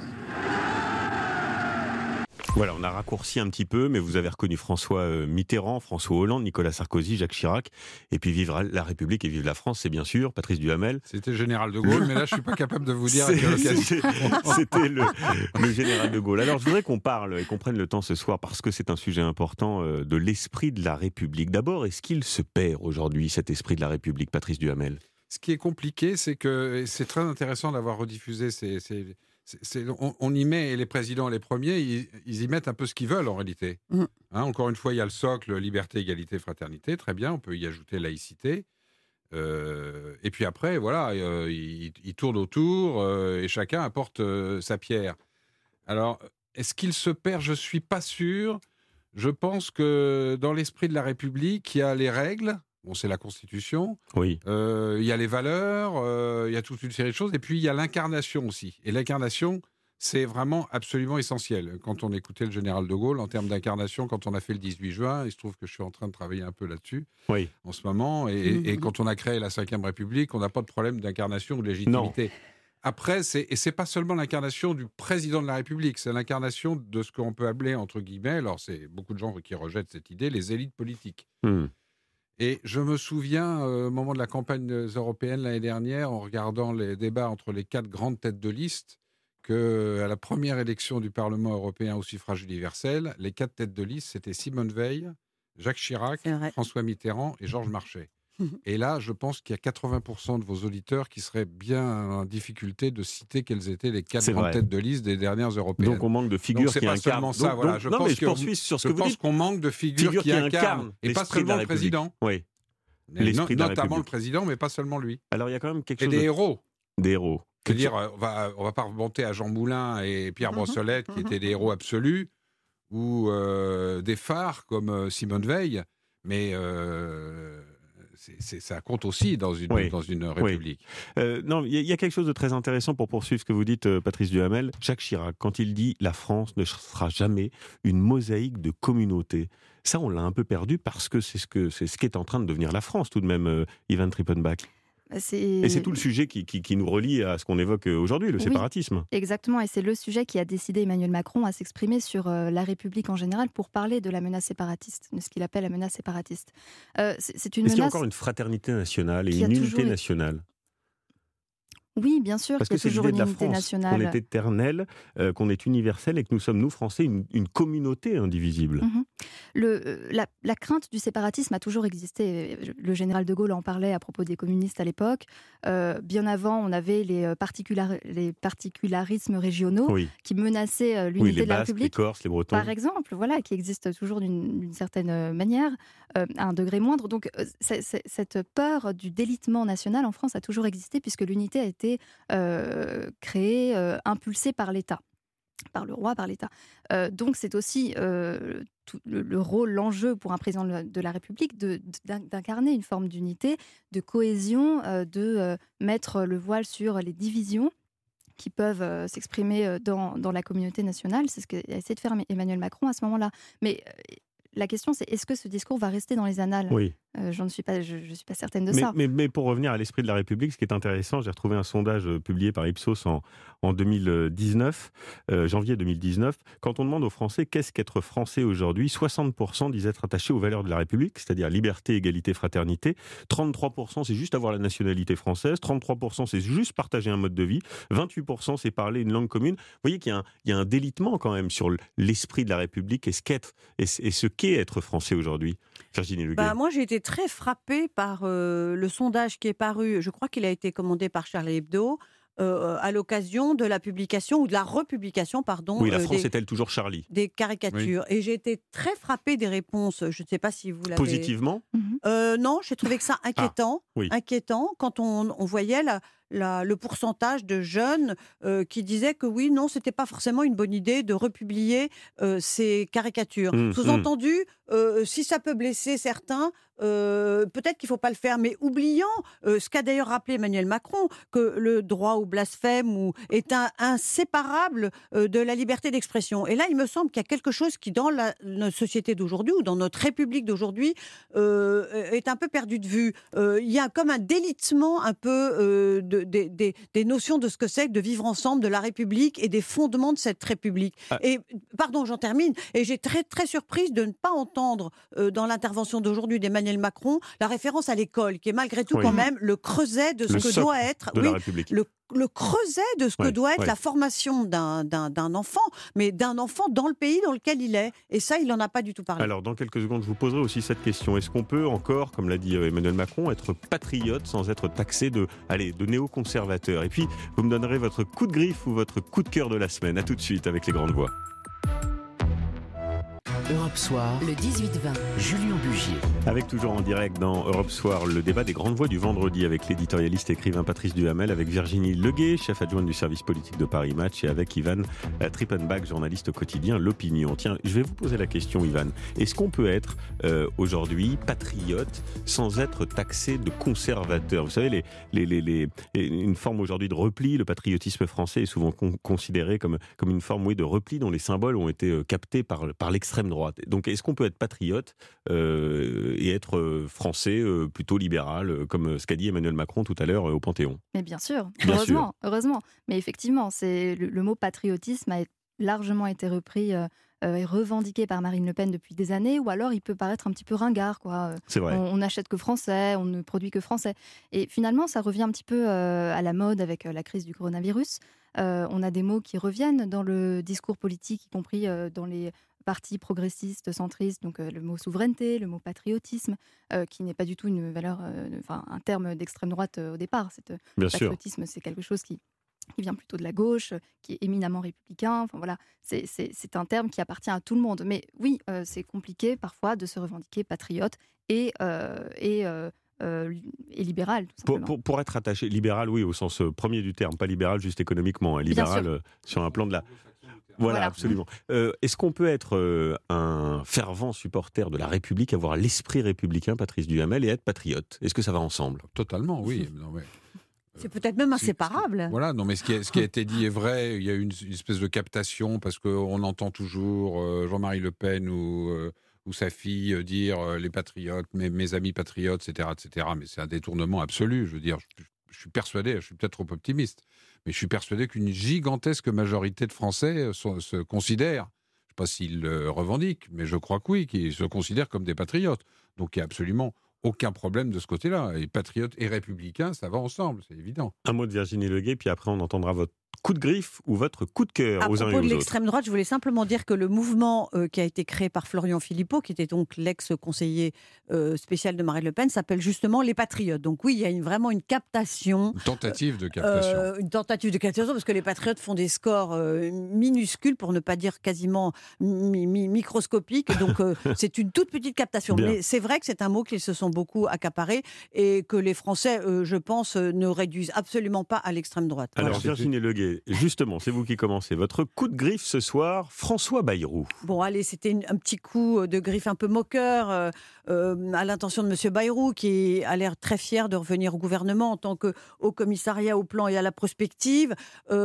Voilà, on a raccourci un petit peu, mais vous avez reconnu François Mitterrand, François Hollande, Nicolas Sarkozy, Jacques Chirac, et puis vive la République et vive la France, c'est bien sûr Patrice Duhamel. C'était le général de Gaulle, mais là je suis pas capable de vous dire à quelle occasion. C'était le, le général de Gaulle. Alors je voudrais qu'on parle et qu'on prenne le temps ce soir, parce que c'est un sujet important, de l'esprit de la République. D'abord, est-ce qu'il se perd aujourd'hui, cet esprit de la République, Patrice Duhamel ? Ce qui est compliqué, c'est que c'est très intéressant d'avoir rediffusé ces... ces... c'est, c'est, on, on y met, et les présidents, les premiers, ils, ils y mettent un peu ce qu'ils veulent en réalité. Mmh. Hein, encore une fois, il y a le socle liberté, égalité, fraternité, très bien, on peut y ajouter laïcité. Euh, et puis après, voilà, euh, ils, ils tournent autour euh, et chacun apporte euh, sa pierre. Alors, est-ce qu'il se perd ? Je ne suis pas sûr. Je pense que dans l'esprit de la République, il y a les règles. Bon, c'est la Constitution. Oui. Euh, il y a les valeurs, euh, il y a toute une série de choses. Et puis, il y a l'incarnation aussi. Et l'incarnation, c'est vraiment absolument essentiel. Quand on écoutait le général de Gaulle, en termes d'incarnation, quand on a fait le dix-huit juin, il se trouve que je suis en train de travailler un peu là-dessus oui. en ce moment. Et, mmh. et quand on a créé la cinquième République, on n'a pas de problème d'incarnation ou de légitimité. Non. Après, c'est, et c'est pas seulement l'incarnation du président de la République, c'est l'incarnation de ce qu'on peut appeler, entre guillemets, alors c'est beaucoup de gens qui rejettent cette idée, les élites politiques. Mmh. Et je me souviens, euh, au moment de la campagne européenne l'année dernière, en regardant les débats entre les quatre grandes têtes de liste, qu'à la première élection du Parlement européen au suffrage universel, les quatre têtes de liste, c'était Simone Veil, Jacques Chirac, François Mitterrand et Georges Marchais. Et là, je pense qu'il y a quatre-vingts pour cent de vos auditeurs qui seraient bien en difficulté de citer quelles étaient les quatre grandes têtes de liste des dernières européennes. Donc on manque de figures donc, qui incarnent. Donc c'est pas seulement ça. Donc, voilà. donc, je non, pense, mais je que, poursuis sur ce je que vous pense dites. qu'on manque de figures, figures qui, qui incarnent, incarnent et pas seulement le président. Oui. L'esprit no, notamment le président, mais pas seulement lui. Alors il y a quand même quelque et chose. des de... héros. Des héros. Je veux dire, on va, on va pas remonter à Jean Moulin et Pierre mm-hmm. Brossolette, qui mm-hmm. étaient des héros absolus, ou euh, des phares comme euh, Simone Veil, mais euh, c'est, c'est, ça compte aussi dans une, oui. dans une république. Oui. Euh, non, il y, y a quelque chose de très intéressant pour poursuivre ce que vous dites, euh, Patrice Duhamel. Jacques Chirac, quand il dit « la France ne sera jamais une mosaïque de communautés », ça, on l'a un peu perdu parce que c'est ce que c'est ce qu'est en train de devenir la France, tout de même, euh, Ivan Trippenbach. C'est... Et c'est tout le sujet qui, qui, qui nous relie à ce qu'on évoque aujourd'hui, le oui, séparatisme. Exactement, et c'est le sujet qui a décidé Emmanuel Macron à s'exprimer sur euh, la République en général pour parler de la menace séparatiste, de ce qu'il appelle la menace séparatiste. Euh, c'est, c'est une Est-ce menace qu'il y a encore une fraternité nationale et une unité toujours... nationale ? Oui, bien sûr, parce que c'est toujours l'idée une de la unité France, nationale. qu'on est éternel, euh, qu'on est universel et que nous sommes, nous, Français, une, une communauté indivisible. Mm-hmm. Le, la, la crainte du séparatisme a toujours existé. Le général de Gaulle en parlait à propos des communistes à l'époque. Euh, bien avant, on avait les, particular, les particularismes régionaux oui. qui menaçaient l'unité oui, les de la Basques, République. Les Corses, les Bretons. Par exemple, voilà, qui existent toujours d'une, d'une certaine manière, euh, à un degré moindre. Donc, c'est, c'est, cette peur du délitement national en France a toujours existé puisque l'unité a été Euh, créé, euh, impulsé par l'État, par le roi, par l'État. Euh, donc c'est aussi euh, tout le, le rôle, l'enjeu pour un président de la République de, de, d'incarner une forme d'unité, de cohésion, euh, de euh, mettre le voile sur les divisions qui peuvent euh, s'exprimer dans, dans la communauté nationale. C'est ce qu'a essayé de faire Emmanuel Macron à ce moment-là. Mais euh, la question, c'est est-ce que ce discours va rester dans les annales ? Oui. Euh, j'en suis pas, je ne suis pas certaine de mais, ça. Mais, mais pour revenir à l'esprit de la République, ce qui est intéressant, j'ai retrouvé un sondage publié par Ipsos en, en deux mille dix-neuf, euh, janvier deux mille dix-neuf. Quand on demande aux Français qu'est-ce qu'être Français aujourd'hui, soixante pour cent disent être attachés aux valeurs de la République, c'est-à-dire liberté, égalité, fraternité. trente-trois pour cent c'est juste avoir la nationalité française. trente-trois pour cent c'est juste partager un mode de vie. vingt-huit pour cent c'est parler une langue commune. Vous voyez qu'il y a un, il y a un délitement quand même sur l'esprit de la République et ce qu'est, et ce qu'est être Français aujourd'hui. Virginie Leguet. Bah, moi, j'ai été très frappée par euh, le sondage qui est paru, je crois qu'il a été commandé par Charlie Hebdo, euh, à l'occasion de la publication, ou de la republication, pardon. Oui, la euh, France des, est-elle toujours Charlie ? Des caricatures. Oui. Et j'ai été très frappée des réponses, je ne sais pas si vous l'avez... Positivement ? euh, Non, j'ai trouvé que ça inquiétant. Ah, oui. Inquiétant, quand on, on voyait la... La, le pourcentage de jeunes euh, qui disaient que oui, non, c'était pas forcément une bonne idée de republier euh, ces caricatures. Mmh, Sous-entendu, euh, si ça peut blesser certains, euh, peut-être qu'il faut pas le faire, mais oubliant euh, ce qu'a d'ailleurs rappelé Emmanuel Macron, que le droit au blasphème ou, est un, inséparable euh, de la liberté d'expression. Et là, il me semble qu'il y a quelque chose qui, dans la, notre société d'aujourd'hui, ou dans notre République d'aujourd'hui, euh, est un peu perdu de vue. Euh, il y a comme un délitement un peu euh, de Des, des, des notions de ce que c'est que de vivre ensemble, de la République et des fondements de cette République. Ah. Et, pardon, j'en termine, et j'ai très, très surprise de ne pas entendre euh, dans l'intervention d'aujourd'hui d'Emmanuel Macron la référence à l'école, qui est malgré tout oui. quand même le creuset de ce le que doit être de oui, la République. Le, le creuset de ce que Ouais, doit être ouais. la formation d'un, d'un, d'un enfant, mais d'un enfant dans le pays dans lequel il est. Et ça, il n'en a pas du tout parlé. Alors, dans quelques secondes, je vous poserai aussi cette question. Est-ce qu'on peut encore, comme l'a dit Emmanuel Macron, être patriote sans être taxé de, allez, de néoconservateur? Et puis, vous me donnerez votre coup de griffe ou votre coup de cœur de la semaine. À tout de suite avec les grandes voix. Europe Soir, le dix-huit vingt, Julien Bugier. Avec toujours en direct dans Europe Soir, le débat des grandes voix du vendredi avec l'éditorialiste et écrivain Patrice Duhamel, avec Virginie Leguet, chef adjointe du service politique de Paris Match, et avec Ivan Trippenbach, journaliste au quotidien L'Opinion. Tiens, je vais vous poser la question, Ivan. Est-ce qu'on peut être euh, aujourd'hui patriote sans être taxé de conservateur? Vous savez, les, les, les, les, une forme aujourd'hui de repli, le patriotisme français est souvent con- considéré comme, comme une forme oui, de repli dont les symboles ont été euh, captés par, par l'extrême droite. Donc, est-ce qu'on peut être patriote euh, et être euh, français euh, plutôt libéral, euh, comme ce qu'a dit Emmanuel Macron tout à l'heure euh, au Panthéon? Mais bien sûr, Bien heureusement, sûr. heureusement. Mais effectivement, c'est le, le mot patriotisme a largement été repris euh, euh, et revendiqué par Marine Le Pen depuis des années, ou alors il peut paraître un petit peu ringard, quoi. C'est vrai. On n'achète que français, on ne produit que français. Et finalement, ça revient un petit peu euh, à la mode avec euh, la crise du coronavirus. Euh, on a des mots qui reviennent dans le discours politique, y compris euh, dans les partis progressistes, centristes, donc euh, le mot souveraineté, le mot patriotisme, euh, qui n'est pas du tout une valeur, euh, enfin un terme d'extrême droite euh, au départ. Cette, euh, Bien le sûr. patriotisme, c'est quelque chose qui, qui vient plutôt de la gauche, euh, qui est éminemment républicain. Enfin voilà, c'est, c'est, c'est un terme qui appartient à tout le monde. Mais oui, euh, c'est compliqué parfois de se revendiquer patriote et euh, et euh, euh, et libéral, tout Pour, simplement. pour, pour être attaché, libéral, oui, au sens euh, premier du terme, pas libéral juste économiquement, hein, libéral sûr. euh, sur un plan de la... Voilà, Voilà. absolument. Euh, est-ce qu'on peut être euh, un fervent supporter de la République, avoir l'esprit républicain, Patrice Duhamel, et être patriote? Est-ce que ça va ensemble? Totalement, oui. Non, mais... C'est peut-être même C'est- inséparable. Voilà, non, mais ce qui, a, ce qui a été dit est vrai. Il y a une, une espèce de captation parce qu'on entend toujours euh, Jean-Marie Le Pen ou, euh, ou sa fille euh, dire euh, les patriotes, mes, mes amis patriotes, et cetera, et cetera. Mais c'est un détournement absolu. Je veux dire, je, je suis persuadé, je suis peut-être trop optimiste, mais je suis persuadé qu'une gigantesque majorité de Français se, se considèrent, je ne sais pas s'ils le revendiquent, mais je crois que oui, qu'ils se considèrent comme des patriotes. Donc il n'y a absolument aucun problème de ce côté-là. Et patriotes et républicains, ça va ensemble, c'est évident. Un mot de Virginie Leguet, puis après on entendra votre coup de griffe ou votre coup de cœur À aux uns et propos aux de autres. l'extrême droite, je voulais simplement dire que le mouvement euh, qui a été créé par Florian Philippot, qui était donc l'ex-conseiller euh, spécial de Marine Le Pen, s'appelle justement les Patriotes. Donc oui, il y a une, vraiment une captation. Une tentative de captation. Euh, une tentative de captation, parce que les Patriotes font des scores euh, minuscules, pour ne pas dire quasiment mi- mi- microscopiques. Donc euh, c'est une toute petite captation. Bien. Mais c'est vrai que c'est un mot qu'ils se sont beaucoup accaparés et que les Français, euh, je pense, euh, ne réduisent absolument pas à l'extrême droite. Alors Voilà. Virginie Leguet, justement, c'est vous qui commencez. Votre coup de griffe ce soir, François Bayrou. Bon, allez, c'était une- un petit coup de griffe un peu moqueur euh, euh, à l'intention de M. Bayrou, qui a l'air très fier de revenir au gouvernement en tant que haut commissariat au plan et à la prospective.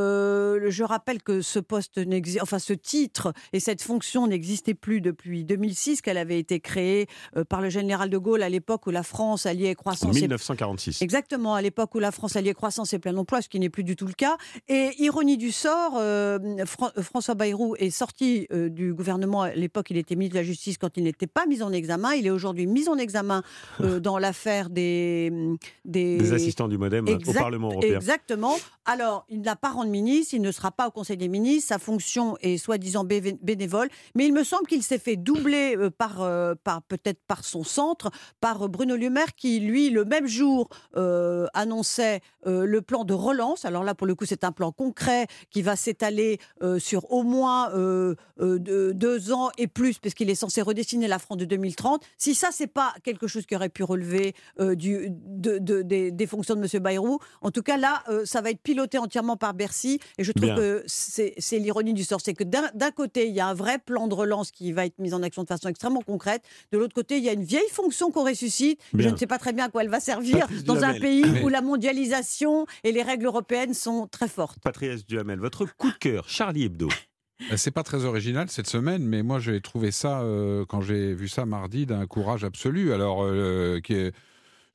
Euh, je rappelle que ce poste, n'exi- enfin ce titre et cette fonction n'existaient plus depuis deux mille six, qu'elle avait été créée euh, par le général de Gaulle à l'époque où la France alliait En croissance et mille neuf cent quarante-six. Exactement, à l'époque où la France alliait croissance et plein emploi, ce qui n'est plus du tout le cas. Et ironie du sort, euh, Fran- François Bayrou est sorti euh, du gouvernement. À l'époque, il était ministre de la Justice quand il n'était pas mis en examen. Il est aujourd'hui mis en examen euh, dans l'affaire des, des... Des assistants du MoDem au Exact- Parlement européen. Exactement. Alors, il n'a pas rendre ministre, il ne sera pas au Conseil des ministres, sa fonction est soi-disant bé- bénévole, mais il me semble qu'il s'est fait doubler euh, par, euh, par peut-être par son centre, par euh, Bruno Le Maire, qui lui, le même jour, euh, annonçait euh, le plan de relance. Alors là, pour le coup, c'est un plan concret qui va s'étaler euh, sur au moins euh, euh, deux, deux ans et plus, parce qu'il est censé redessiner la France de deux mille trente. Si ça, c'est pas quelque chose qui aurait pu relever euh, du, de, de, des, des fonctions de M. Bayrou, en tout cas là, euh, ça va être piloté entièrement par Bercy, et je trouve Bien. que c'est, c'est l'ironie du sort, c'est que d'un, d'un côté, il y a un vrai plan de relance qui va être mis en action de façon extrêmement concrète, de l'autre côté, il y a une vieille fonction qu'on ressuscite, et Bien. je ne sais pas très bien à quoi elle va servir Patrice dans un Duhamel. pays Mais- où la mondialisation et les règles européennes sont très fortes. Patrice Duhamel, votre coup de cœur, Charlie Hebdo. Euh, C'est pas très original cette semaine, mais moi j'ai trouvé ça, euh, quand j'ai vu ça mardi, d'un courage absolu. Alors, euh, qui est-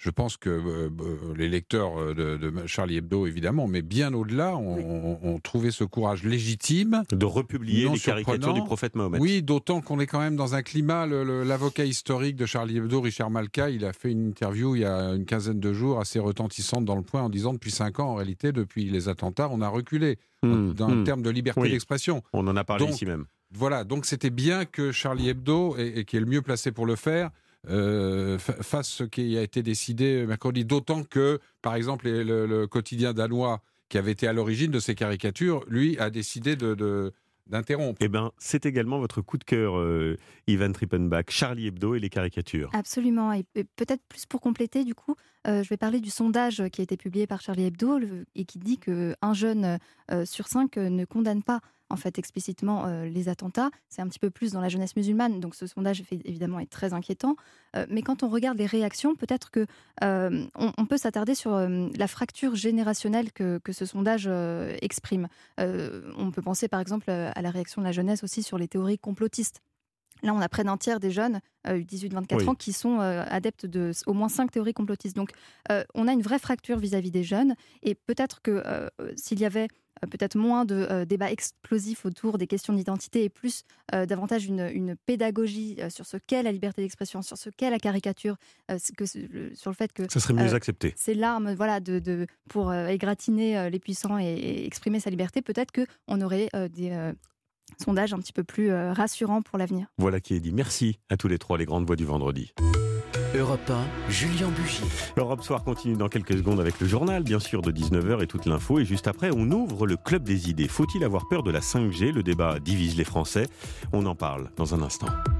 Je pense que euh, les lecteurs de, de Charlie Hebdo, évidemment, mais bien au-delà, ont, oui. ont, ont trouvé ce courage légitime. De republier les caricatures du prophète Mahomet. Oui, d'autant qu'on est quand même dans un climat. Le, le, l'avocat historique de Charlie Hebdo, Richard Malka, il a fait une interview il y a une quinzaine de jours assez retentissante dans Le Point en disant depuis cinq ans, en réalité, depuis les attentats, on a reculé mmh, dans le mmh. terme de liberté oui. d'expression. On en a parlé donc, ici même. Voilà, donc c'était bien que Charlie Hebdo, et, et qui est le mieux placé pour le faire, Euh, fasse ce qui a été décidé mercredi, d'autant que, par exemple, le, le quotidien danois, qui avait été à l'origine de ces caricatures, lui, a décidé de, de, d'interrompre. Eh bien, c'est également votre coup de cœur, euh, Ivan Trippenbach, Charlie Hebdo et les caricatures. Absolument, et peut-être plus pour compléter, du coup, euh, je vais parler du sondage qui a été publié par Charlie Hebdo le, et qui dit qu'un jeune euh, sur cinq ne condamne pas en fait explicitement euh, les attentats. C'est un petit peu plus dans la jeunesse musulmane, donc ce sondage fait, évidemment est très inquiétant. Euh, mais quand on regarde les réactions, peut-être que euh, on, on peut s'attarder sur euh, la fracture générationnelle que, que ce sondage euh, exprime. Euh, on peut penser par exemple à la réaction de la jeunesse aussi sur les théories complotistes. Là, on a près d'un tiers des jeunes, euh, dix-huit à vingt-quatre oui. ans, qui sont euh, adeptes de au moins cinq théories complotistes. Donc, euh, on a une vraie fracture vis-à-vis des jeunes. Et peut-être que euh, s'il y avait euh, peut-être moins de euh, débats explosifs autour des questions d'identité et plus euh, davantage une, une pédagogie euh, sur ce qu'est la liberté d'expression, sur ce qu'est la caricature, euh, que, le, sur le fait que... Ça serait mieux euh, accepté. C'est l'arme voilà, de, de, pour euh, égratigner euh, les puissants et, et exprimer sa liberté. Peut-être qu'on aurait euh, des... Euh, sondage un petit peu plus euh, rassurant pour l'avenir. Voilà qui est dit. Merci à tous les trois, les grandes voix du vendredi. Europe un, Julien Bugier. L'Europe Soir continue dans quelques secondes avec le journal, bien sûr, de dix-neuf heures et toute l'info. Et juste après, on ouvre le club des idées. Faut-il avoir peur de la cinq G ? Le débat divise les Français. On en parle dans un instant.